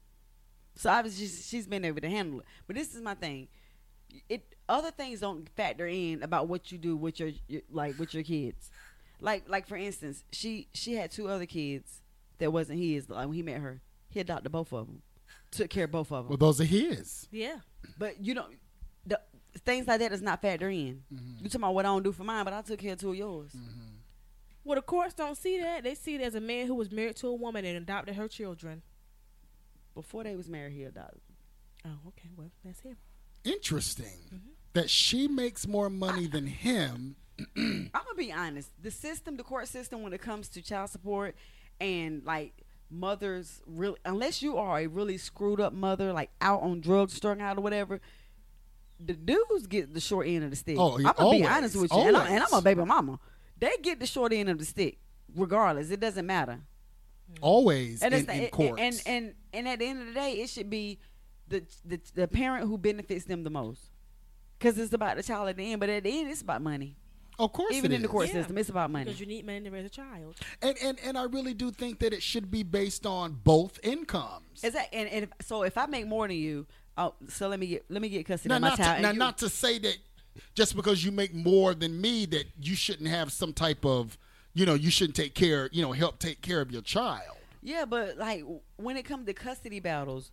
Speaker 3: So obviously she's, she's been able to handle it. But this is my thing. It other things don't factor in about what you do with your, your like with your kids. Like like for instance, she she had two other kids that wasn't his. Like when he met her, he adopted both of them, took care of both of them.
Speaker 2: Well, those are his.
Speaker 4: Yeah.
Speaker 3: But you don't, the things like that does not factor in.
Speaker 2: Mm-hmm.
Speaker 3: You talking about what I don't do for mine, but I took care of two of yours.
Speaker 4: Well, the courts don't see that. They see it as a man who was married to a woman and adopted her children.
Speaker 3: Before they was married, he adopted.
Speaker 4: Oh, okay. Well, that's him.
Speaker 2: Interesting that she makes more money than him.
Speaker 3: I'm gonna be honest. The system, the court system, when it comes to child support and like mothers, really, unless you are a really screwed up mother, like out on drugs, strung out or whatever, the dudes get the short end of the stick.
Speaker 2: Oh, yeah,
Speaker 3: I'm gonna be
Speaker 2: always,
Speaker 3: honest with you, and, I, and I'm a
Speaker 2: always.
Speaker 3: baby mama. They get the short end of the stick, regardless. It doesn't matter.
Speaker 2: Always
Speaker 3: And,
Speaker 2: in,
Speaker 3: it's
Speaker 2: in
Speaker 3: the,
Speaker 2: courts.
Speaker 3: and and and at the end of the day, it should be the the, the parent who benefits them the most, because it's about the child at the end. But at the end, it's about money.
Speaker 2: of course,
Speaker 3: Even
Speaker 2: it
Speaker 3: in the
Speaker 2: is.
Speaker 3: court
Speaker 4: Yeah.
Speaker 3: system, it's about money.
Speaker 4: Because you need money to raise a child.
Speaker 2: And, and and I really do think that it should be based on both incomes.
Speaker 3: Is that and, and if, so? If I make more than you, oh, so let me get let me get custody
Speaker 2: Now,
Speaker 3: of my
Speaker 2: not
Speaker 3: child.
Speaker 2: to,
Speaker 3: and
Speaker 2: now
Speaker 3: you-
Speaker 2: not to say that just because you make more than me that you shouldn't have some type of, you know, you shouldn't take care, you know, help take care of your child.
Speaker 3: yeah, but like when it comes to custody battles,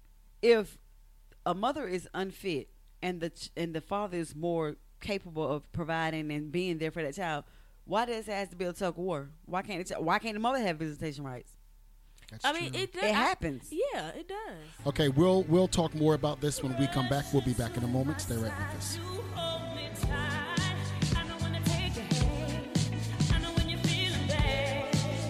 Speaker 3: if a mother is unfit and the ch- and the father is more capable of providing and being there for that child, why does it have to be a tug of war? Why can't it, why can't the mother have visitation rights?
Speaker 2: That's
Speaker 4: I mean,
Speaker 2: true.
Speaker 4: it does.
Speaker 3: It
Speaker 4: I-
Speaker 3: happens.
Speaker 4: Yeah, it does.
Speaker 2: Okay, we'll we'll talk more about this when we come back. We'll be back in a moment. Stay right with us.
Speaker 7: You hold me tight. I know when to take your hand. I know when you're feeling bad.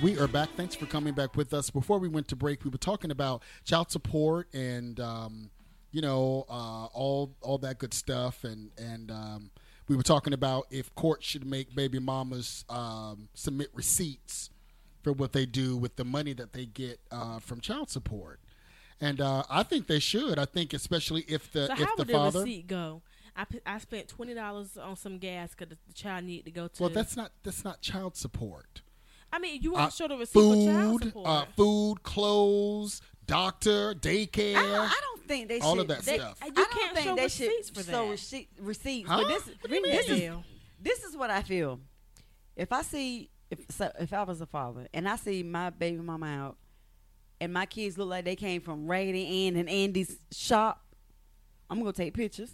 Speaker 2: We are back. Thanks for coming back with us. Before we went to break, we were talking about child support and, um, you know, uh, all all that good stuff. And, and um, we were talking about if courts should make baby mamas um, submit receipts for what they do with the money that they get uh, from child support. And uh, I think they should. I think especially if the
Speaker 4: So
Speaker 2: if
Speaker 4: how
Speaker 2: the
Speaker 4: would the
Speaker 2: father.
Speaker 4: receipt go? I, p- I spent twenty dollars on some gas because the, the child needed to go to.
Speaker 2: Well, that's not that's not child support.
Speaker 4: I mean, you want
Speaker 2: Uh,
Speaker 4: to show the receipt for child
Speaker 2: food,
Speaker 4: support.
Speaker 2: uh, food, clothes, doctor, daycare.
Speaker 3: I don't, I don't think they
Speaker 2: all
Speaker 3: should.
Speaker 2: of that
Speaker 3: they,
Speaker 2: stuff.
Speaker 4: You
Speaker 3: I don't
Speaker 4: can't
Speaker 3: think
Speaker 4: show
Speaker 3: they
Speaker 4: receipts
Speaker 3: should
Speaker 4: for
Speaker 3: show
Speaker 4: that.
Speaker 3: receipt, receipts.
Speaker 2: Huh?
Speaker 3: But this,
Speaker 2: What do you
Speaker 3: this
Speaker 2: mean?
Speaker 3: is this is what I feel. If I see if so, if I was a father and I see my baby mama out, and my kids look like they came from Raggedy Ann and Andy's shop, I'm gonna take pictures.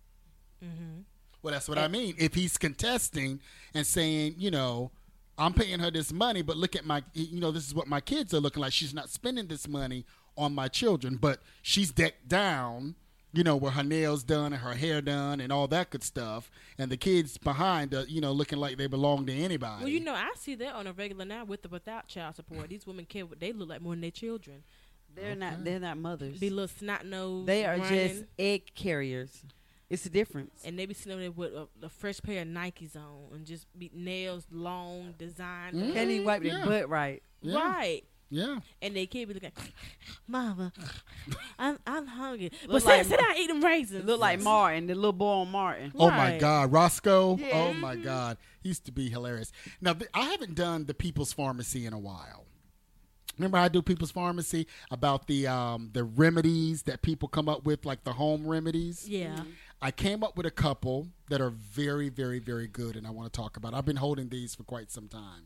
Speaker 4: Mm-hmm.
Speaker 2: Well, that's what I mean. If he's contesting and saying, you know, I'm paying her this money, but look at my, you know, this is what my kids are looking like. She's not spending this money on my children, but she's decked down, you know, with her nails done and her hair done and all that good stuff. And the kids behind, uh, you know, looking like they belong to anybody.
Speaker 4: Well, you know, I see that on a regular now with or without child support. These women care what they look like more than their children.
Speaker 3: They're not. They're not mothers.
Speaker 4: Be little snot nose.
Speaker 3: They are
Speaker 4: running,
Speaker 3: just egg carriers. It's a difference.
Speaker 4: and they be sitting there with a, a fresh pair of Nikes on and just be nails long, designed.
Speaker 2: Mm.
Speaker 3: Can't even wipe
Speaker 2: Yeah.
Speaker 3: their butt right.
Speaker 2: Yeah.
Speaker 4: Right.
Speaker 2: Yeah.
Speaker 4: And they can't be looking, Mama, I'm I'm hungry.
Speaker 3: Look
Speaker 4: But sit,
Speaker 3: like
Speaker 4: sit
Speaker 3: Ma-
Speaker 4: down, eat them raisins.
Speaker 3: It look like Martin, the little boy on Martin.
Speaker 2: Oh my
Speaker 4: Right.
Speaker 2: God, Roscoe!
Speaker 3: Yeah.
Speaker 2: Oh my God, he used to be hilarious. Now th- I haven't done the People's Pharmacy in a while. Remember, I do People's Pharmacy about the um, the remedies that people come up with, like the home remedies.
Speaker 4: Yeah.
Speaker 2: I came up with a couple that are very, very, very good, and I want to talk about. I've been holding these for quite some time.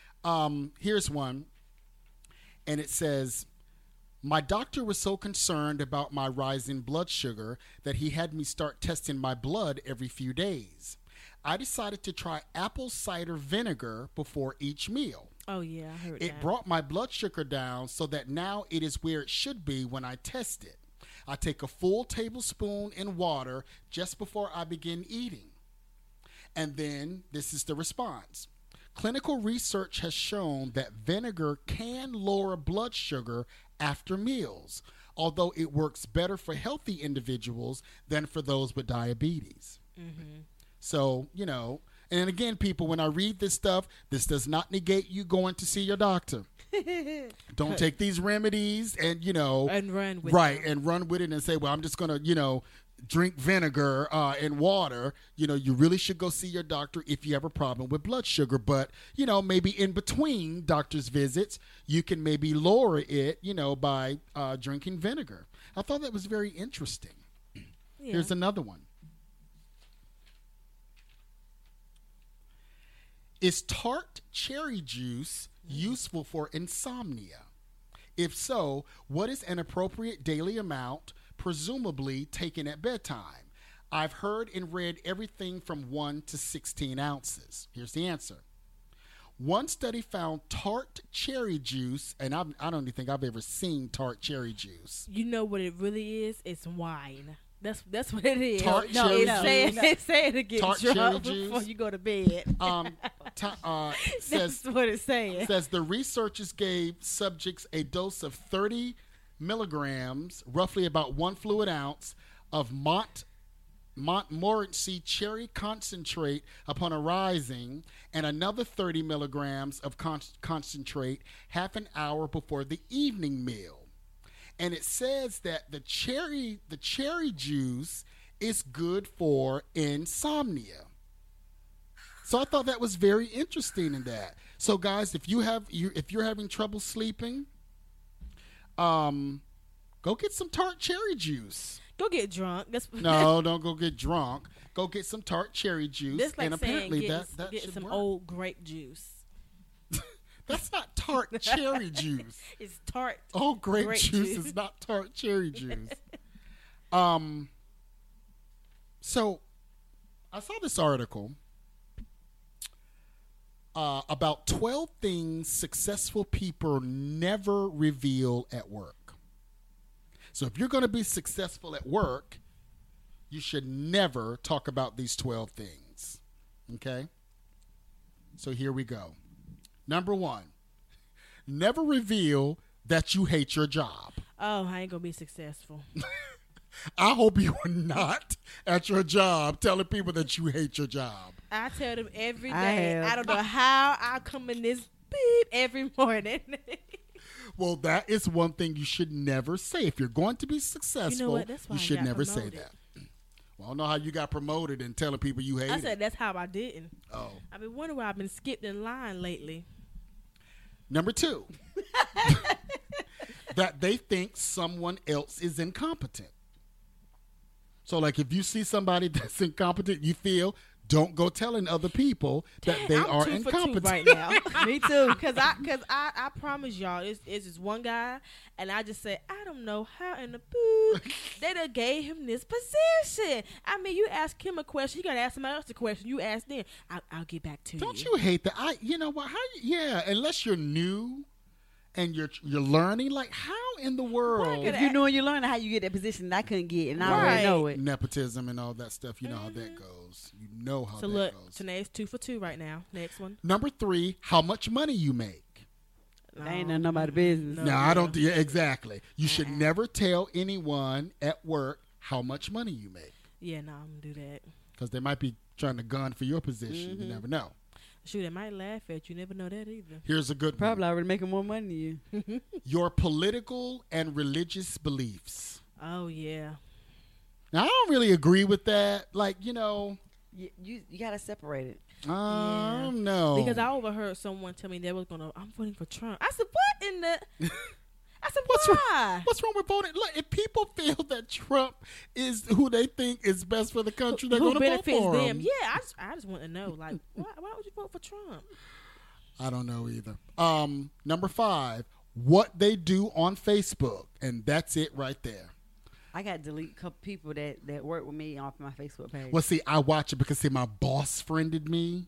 Speaker 2: Um, here's one, and it says, "My doctor was so concerned about my rising blood sugar that he had me start testing my blood every few days. I decided to try apple cider vinegar before each meal.
Speaker 4: Oh, yeah, I heard
Speaker 2: It
Speaker 4: that.
Speaker 2: brought my blood sugar down so that now it is where it should be when I test it. I take a full tablespoon in water just before I begin eating." And then this is the response. "Clinical research has shown that vinegar can lower blood sugar after meals, although it works better for healthy individuals than for those with diabetes."
Speaker 4: Mm-hmm.
Speaker 2: So, you know, and again, people, when I read this stuff, this does not negate you going to see your doctor. Don't take these remedies and, you know,
Speaker 4: And run with
Speaker 2: right,
Speaker 4: them.
Speaker 2: and run with it and say, well, I'm just going to, you know, drink vinegar uh, and water. You know, you really should go see your doctor if you have a problem with blood sugar. But, you know, maybe in between doctor's visits, you can maybe lower it, you know, by uh, drinking vinegar. I thought that was very interesting.
Speaker 4: Yeah.
Speaker 2: Here's another one. Is tart cherry juice useful for insomnia? If so, what is an appropriate daily amount, presumably taken at bedtime? I've heard and read everything from one to sixteen ounces. Here's the answer. One study found tart cherry juice, and I've, I don't even think I've ever seen tart cherry juice.
Speaker 4: You know what it really is? It's wine. That's that's what it is.
Speaker 2: Tart
Speaker 4: no,
Speaker 2: cherry
Speaker 4: it's saying,
Speaker 3: juice.
Speaker 4: it's saying to get
Speaker 2: Tart cherry
Speaker 4: drunk
Speaker 2: juice.
Speaker 4: before you go to bed.
Speaker 2: Um, t- uh, says
Speaker 4: That's what it's saying.
Speaker 2: says the researchers gave subjects a dose of thirty milligrams, roughly about one fluid ounce, of Mont Montmorency cherry concentrate upon arising, and another thirty milligrams of con- concentrate half an hour before the evening meal. And it says that the cherry the cherry juice is good for insomnia. So I thought that was very interesting in that. So guys, if you have you if you're having trouble sleeping, um, go get some tart cherry juice.
Speaker 4: Go get drunk. That's
Speaker 2: No, don't go get drunk. Go get some tart cherry juice,
Speaker 4: That's like
Speaker 2: and
Speaker 4: saying
Speaker 2: apparently
Speaker 4: get,
Speaker 2: that that
Speaker 4: get
Speaker 2: should
Speaker 4: some
Speaker 2: work.
Speaker 4: old grape juice.
Speaker 2: That's not tart cherry juice.
Speaker 4: It's tart.
Speaker 2: Oh, grape,
Speaker 4: Grape
Speaker 2: juice,
Speaker 4: juice.
Speaker 2: is not tart cherry juice. um. So, I saw this article uh, about twelve things successful people never reveal at work. So, if you're going to be successful at work, you should never talk about these twelve things. Okay? So, here we go. Number one, never reveal that you hate your job.
Speaker 4: Oh, I ain't gonna be successful.
Speaker 2: I hope you are not at your job telling people that you hate your job.
Speaker 4: I tell them every
Speaker 3: I
Speaker 4: day.
Speaker 3: have.
Speaker 4: I, don't know how I come in this beep every morning.
Speaker 2: Well, that is one thing you should never say. If you're going to be successful,
Speaker 4: what? That's why
Speaker 2: you
Speaker 4: I
Speaker 2: should
Speaker 4: got
Speaker 2: never say
Speaker 4: promoted.
Speaker 2: that. Well, I don't know how you got promoted and telling people you hate
Speaker 4: I
Speaker 2: it.
Speaker 4: said that's how I didn't.
Speaker 2: Oh.
Speaker 4: I've been wondering why I've been skipped in line lately.
Speaker 2: Number two, that they think someone else is incompetent. So, like, if you see somebody that's incompetent, you feel, don't go telling other people that
Speaker 4: Dang,
Speaker 2: they
Speaker 4: I'm
Speaker 2: are
Speaker 4: two
Speaker 2: incompetent.
Speaker 4: For two right now.
Speaker 3: Me too.
Speaker 4: Cause I, cause I, I promise y'all, it's, it's just one guy, and I just said, I don't know how in the boo they done gave him this position. I mean, you ask him a question, you gotta ask somebody else a question. You ask them, I'll, I'll get back to
Speaker 2: Don't
Speaker 4: you.
Speaker 2: you hate that? I, you know what? How? You, yeah, unless you're new and you're you're learning, like, how in the world?
Speaker 3: If you know and you learn how you get that position that I couldn't get, and I
Speaker 4: Right.
Speaker 3: already know it.
Speaker 2: Nepotism and all that stuff. You know how that goes. You know how
Speaker 4: So
Speaker 2: that
Speaker 4: look,
Speaker 2: goes.
Speaker 4: Tanae's two for two right now. Next one.
Speaker 2: Number three, how much money you make.
Speaker 3: That ain't none nobody's business.
Speaker 4: No.
Speaker 2: No, I don't. Yeah, exactly. You should never tell anyone at work how much money you make,
Speaker 4: Yeah, no, I'm gonna do that.
Speaker 2: because they might be trying to gun for your position.
Speaker 3: Mm-hmm.
Speaker 2: You never know.
Speaker 4: Shoot, they might laugh at you. Never know that either.
Speaker 2: Here's a good one.
Speaker 3: Probably already making more money than you.
Speaker 2: Your political and religious beliefs.
Speaker 4: Oh yeah.
Speaker 2: Now, I don't really agree with that. Like, you know,
Speaker 3: You you, you gotta separate it.
Speaker 2: I
Speaker 4: Yeah.
Speaker 2: don't know.
Speaker 4: Because I overheard someone tell me they was gonna. I'm voting for Trump. I said, what in the? I said,
Speaker 2: What's
Speaker 4: why?
Speaker 2: wrong, what's wrong with voting? Look, if people feel that Trump is who they think is best for the country, they're
Speaker 4: Who
Speaker 2: going to vote
Speaker 4: benefits
Speaker 2: for
Speaker 4: them?
Speaker 2: him.
Speaker 4: Yeah, I just, I just want to know, like, why, why would you vote for Trump?
Speaker 2: I don't know either. Um, number five, what they do on Facebook, and that's it right there.
Speaker 3: I got to delete a couple people that, that work with me off my Facebook page.
Speaker 2: Well, see, I watch it because, see, my boss friended me,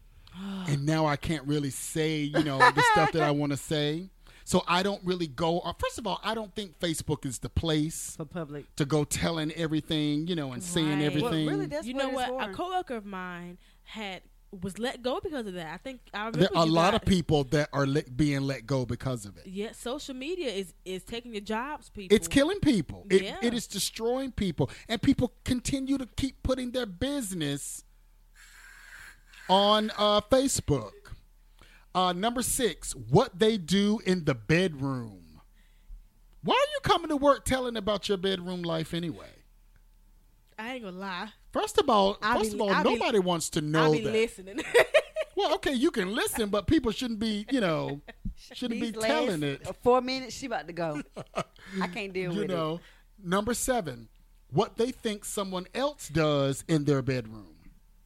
Speaker 2: and now I can't really say, you know, the stuff that I want to say. So I don't really go. Uh, first of all, I don't think Facebook is the place
Speaker 3: For public.
Speaker 2: to go telling everything, you know, and saying
Speaker 4: Right.
Speaker 2: everything.
Speaker 3: Well, really, that's
Speaker 4: You
Speaker 3: what
Speaker 4: know
Speaker 3: it's
Speaker 4: what?
Speaker 3: for.
Speaker 4: A coworker of mine had was let go because of that. I think I remember
Speaker 2: There are a
Speaker 4: you
Speaker 2: lot
Speaker 4: guys-
Speaker 2: of people that are let, being let go because of it.
Speaker 4: Yeah, social media is is taking your jobs, people.
Speaker 2: It's killing people. It,
Speaker 4: Yeah.
Speaker 2: it is destroying people. And people continue to keep putting their business on uh, Facebook. Uh, number six, what they do in the bedroom. Why are you coming to work telling about your bedroom life anyway?
Speaker 4: I ain't gonna lie.
Speaker 2: First of all,
Speaker 4: I
Speaker 2: first
Speaker 4: be-
Speaker 2: of all,
Speaker 4: I be-
Speaker 2: nobody wants to
Speaker 4: I
Speaker 2: know
Speaker 4: be
Speaker 2: that.
Speaker 4: listening.
Speaker 2: Well, okay, you can listen, but people shouldn't be, you know, shouldn't be
Speaker 3: These last
Speaker 2: telling it.
Speaker 3: Four minutes, she about to go. I can't deal
Speaker 2: You
Speaker 3: with
Speaker 2: know, number seven, what they think someone else does in their bedroom.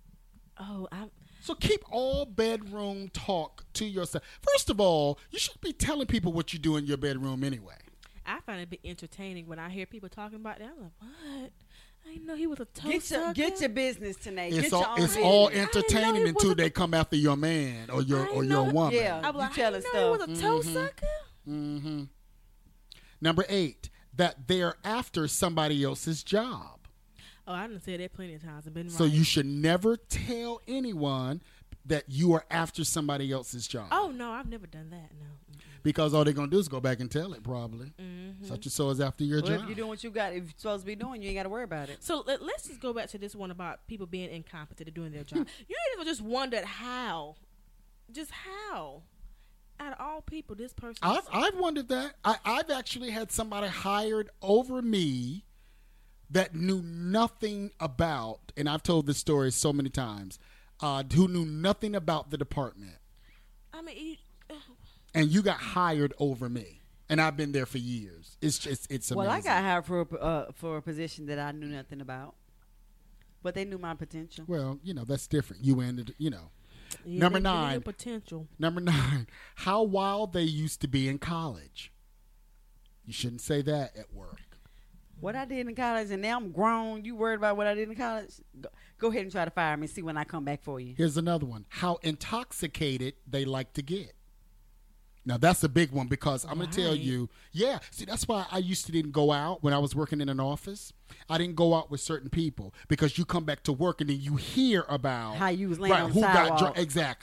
Speaker 4: oh, I.
Speaker 2: So keep all bedroom talk to yourself. First of all, you should be telling people what you do in your bedroom anyway.
Speaker 4: I find it a bit entertaining when I hear people talking about that. I'm like, what? I didn't know he was a
Speaker 3: it.
Speaker 4: toe
Speaker 3: Get your,
Speaker 4: sucker.
Speaker 3: get your business tonight.
Speaker 2: It's
Speaker 3: Get
Speaker 2: all
Speaker 3: your own
Speaker 2: it's
Speaker 3: business.
Speaker 2: all
Speaker 4: didn't know
Speaker 2: entertaining
Speaker 4: he
Speaker 2: until
Speaker 4: was a-
Speaker 2: they come after your man or your
Speaker 4: I
Speaker 2: or
Speaker 4: didn't
Speaker 2: your
Speaker 4: know-
Speaker 2: woman.
Speaker 3: Yeah.
Speaker 4: I'm like,
Speaker 3: You tell
Speaker 4: I
Speaker 3: us
Speaker 4: didn't know he
Speaker 3: stuff.
Speaker 4: was a toe
Speaker 2: Mm-hmm.
Speaker 4: sucker.
Speaker 2: hmm Number eight, that they're after somebody else's job.
Speaker 4: Oh, I done said that plenty of times. I've been
Speaker 2: So
Speaker 4: right.
Speaker 2: you should never tell anyone that you are after somebody else's job.
Speaker 4: Oh no, I've never done that. No. Mm-mm.
Speaker 2: Because all they're going to do is go back and tell it, probably.
Speaker 4: Mm-hmm.
Speaker 2: Such and so is after your
Speaker 3: Well,
Speaker 2: job.
Speaker 3: if you're doing what you got, if you're supposed to be doing, you ain't got to worry about it.
Speaker 4: So let, let's just go back to this one about people being incompetent at doing their job. You ever just wondered how, just how, out of all people, this person.
Speaker 2: I've, I've wondered that. I, I've actually had somebody hired over me that knew nothing about, and I've told this story so many times, uh, who knew nothing about the department.
Speaker 4: I mean, you,
Speaker 2: And you got hired over me. And I've been there for years. It's just, it's amazing.
Speaker 3: Well, I got hired for a, uh, for a position that I knew nothing about, but they knew my potential.
Speaker 2: Well, you know, that's different. You ended, you know.
Speaker 4: yeah,
Speaker 2: Number
Speaker 4: they- they
Speaker 2: nine.
Speaker 4: have potential.
Speaker 2: Number nine, how wild they used to be in college. You shouldn't say that at work.
Speaker 3: What I did in college, and now I'm grown. You worried about what I did in college? Go, go ahead and try to fire me. See when I come back for you.
Speaker 2: Here's another one. How intoxicated they like to get. Now, that's a big one because I'm going to tell
Speaker 4: Right.
Speaker 2: you, yeah, see, that's why I used to didn't go out when I was working in an office. I didn't go out with certain people because you come back to work and then you hear about
Speaker 3: How you was laying on the
Speaker 2: who got
Speaker 3: sidewalk.
Speaker 2: dr- exactly.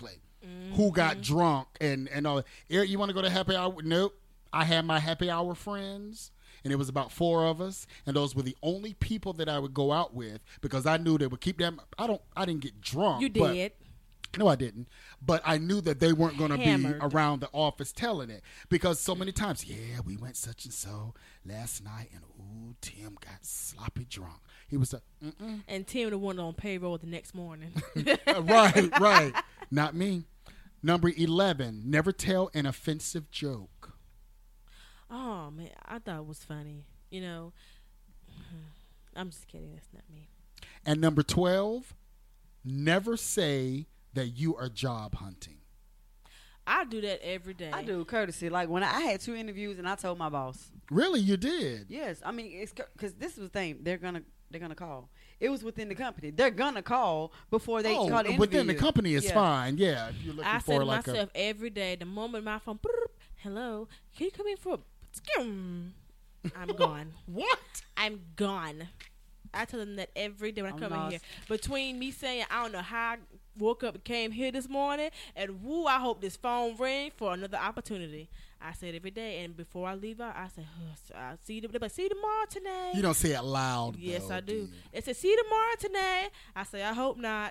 Speaker 2: who got drunk and and all. Eric, you want to go to happy hour? Nope. I had my happy hour friends, and it was about four of us, and those were the only people that I would go out with because I knew they would keep them. I don't. I didn't get drunk.
Speaker 4: You
Speaker 2: but-
Speaker 4: did.
Speaker 2: No, I didn't. But I knew that they weren't going to be
Speaker 4: Hammered.
Speaker 2: around the office telling it because so many times, yeah, we went such and so last night, and ooh, Tim got sloppy drunk. He was like, mm-mm.
Speaker 4: And Tim the one on payroll the next morning.
Speaker 2: right, right. Not me. Number eleven, never tell an offensive joke.
Speaker 4: Oh man, I thought it was funny. You know, I'm just kidding. That's not me.
Speaker 2: And number twelve, never say that you are job hunting.
Speaker 4: I do that every day.
Speaker 3: I do courtesy. Like when I, I had two interviews and I told my boss.
Speaker 2: Really, you did?
Speaker 3: Yes, I mean it's because this was the thing. They're gonna they're gonna call. It was within the company. They're gonna call before they
Speaker 2: oh,
Speaker 3: call the
Speaker 2: within
Speaker 3: interview.
Speaker 2: the company is
Speaker 3: Yeah.
Speaker 2: fine. Yeah, if you're looking
Speaker 4: I say
Speaker 2: for
Speaker 4: to
Speaker 2: like
Speaker 4: myself
Speaker 2: a.
Speaker 4: every day, the moment my phone, brrr, hello, can you come in for a skim? I'm gone.
Speaker 2: What?
Speaker 4: I'm gone. I tell them that every day when I
Speaker 3: I'm
Speaker 4: come in
Speaker 3: lost.
Speaker 4: here. Between me saying I don't know how I woke up and came here this morning, and woo, I hope this phone ring for another opportunity. I say it every day, and before I leave out, I say, huh, I see you. But see you tomorrow, today.
Speaker 2: You don't say it loud.
Speaker 4: Yes,
Speaker 2: though,
Speaker 4: I do.
Speaker 2: you?
Speaker 4: They say, see you tomorrow, today. I say, I hope not.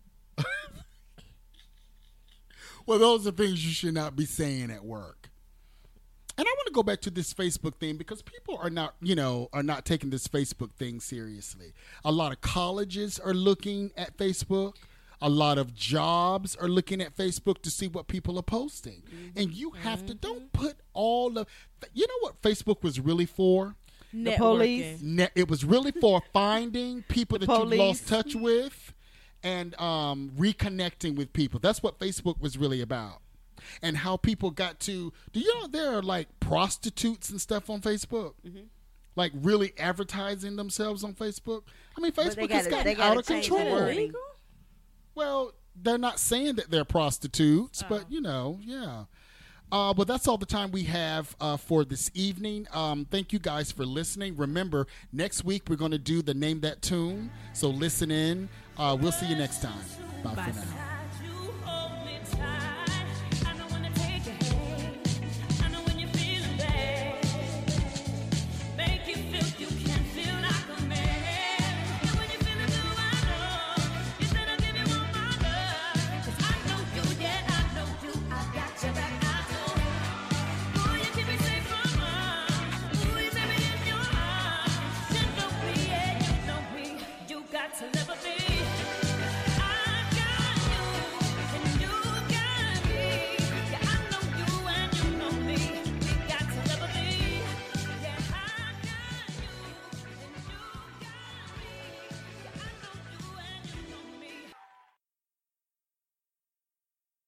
Speaker 2: Well, those are things you should not be saying at work. And I want to go back to this Facebook thing because people are not, you know, are not taking this Facebook thing seriously. A lot of colleges are looking at Facebook. A lot of jobs are looking at Facebook to see what people are posting.
Speaker 3: Mm-hmm.
Speaker 2: And you have to, don't put all of, you know what Facebook was really for?
Speaker 3: The police.
Speaker 4: Networking.
Speaker 2: Ne- it was really for finding people that
Speaker 3: police.
Speaker 2: you lost touch with and um, reconnecting with people. That's what Facebook was really about. And how people got to, do you know there are like prostitutes and stuff on Facebook?
Speaker 3: Mm-hmm.
Speaker 2: Like really advertising themselves on Facebook? I mean,
Speaker 3: But they
Speaker 2: Facebook has
Speaker 3: gotta-
Speaker 2: gotten
Speaker 3: they gotta
Speaker 2: out of
Speaker 3: change
Speaker 4: Is that
Speaker 2: control.
Speaker 3: wording.
Speaker 4: illegal?
Speaker 2: Well, they're not saying that they're prostitutes,
Speaker 3: Oh.
Speaker 2: but you know, yeah. Uh, but that's all the time we have uh, for this evening. Um, thank you guys for listening. Remember, next week we're going to do the Name That Tune. So listen in. Uh, we'll see you next time. Bye,
Speaker 4: Bye.
Speaker 2: for now.
Speaker 7: You hold me tight. I know when to take your hand. I know when you're feeling bad. Make you feel you can feel like a man. And when you're feeling blue, I know you said I'll give you all my love. 'Cause I know you, yeah, I know you. I got your back, I know. Boy, you keep me safe from harm. Ooh, you take me in your arms. You know me, yeah, you know me. You got to let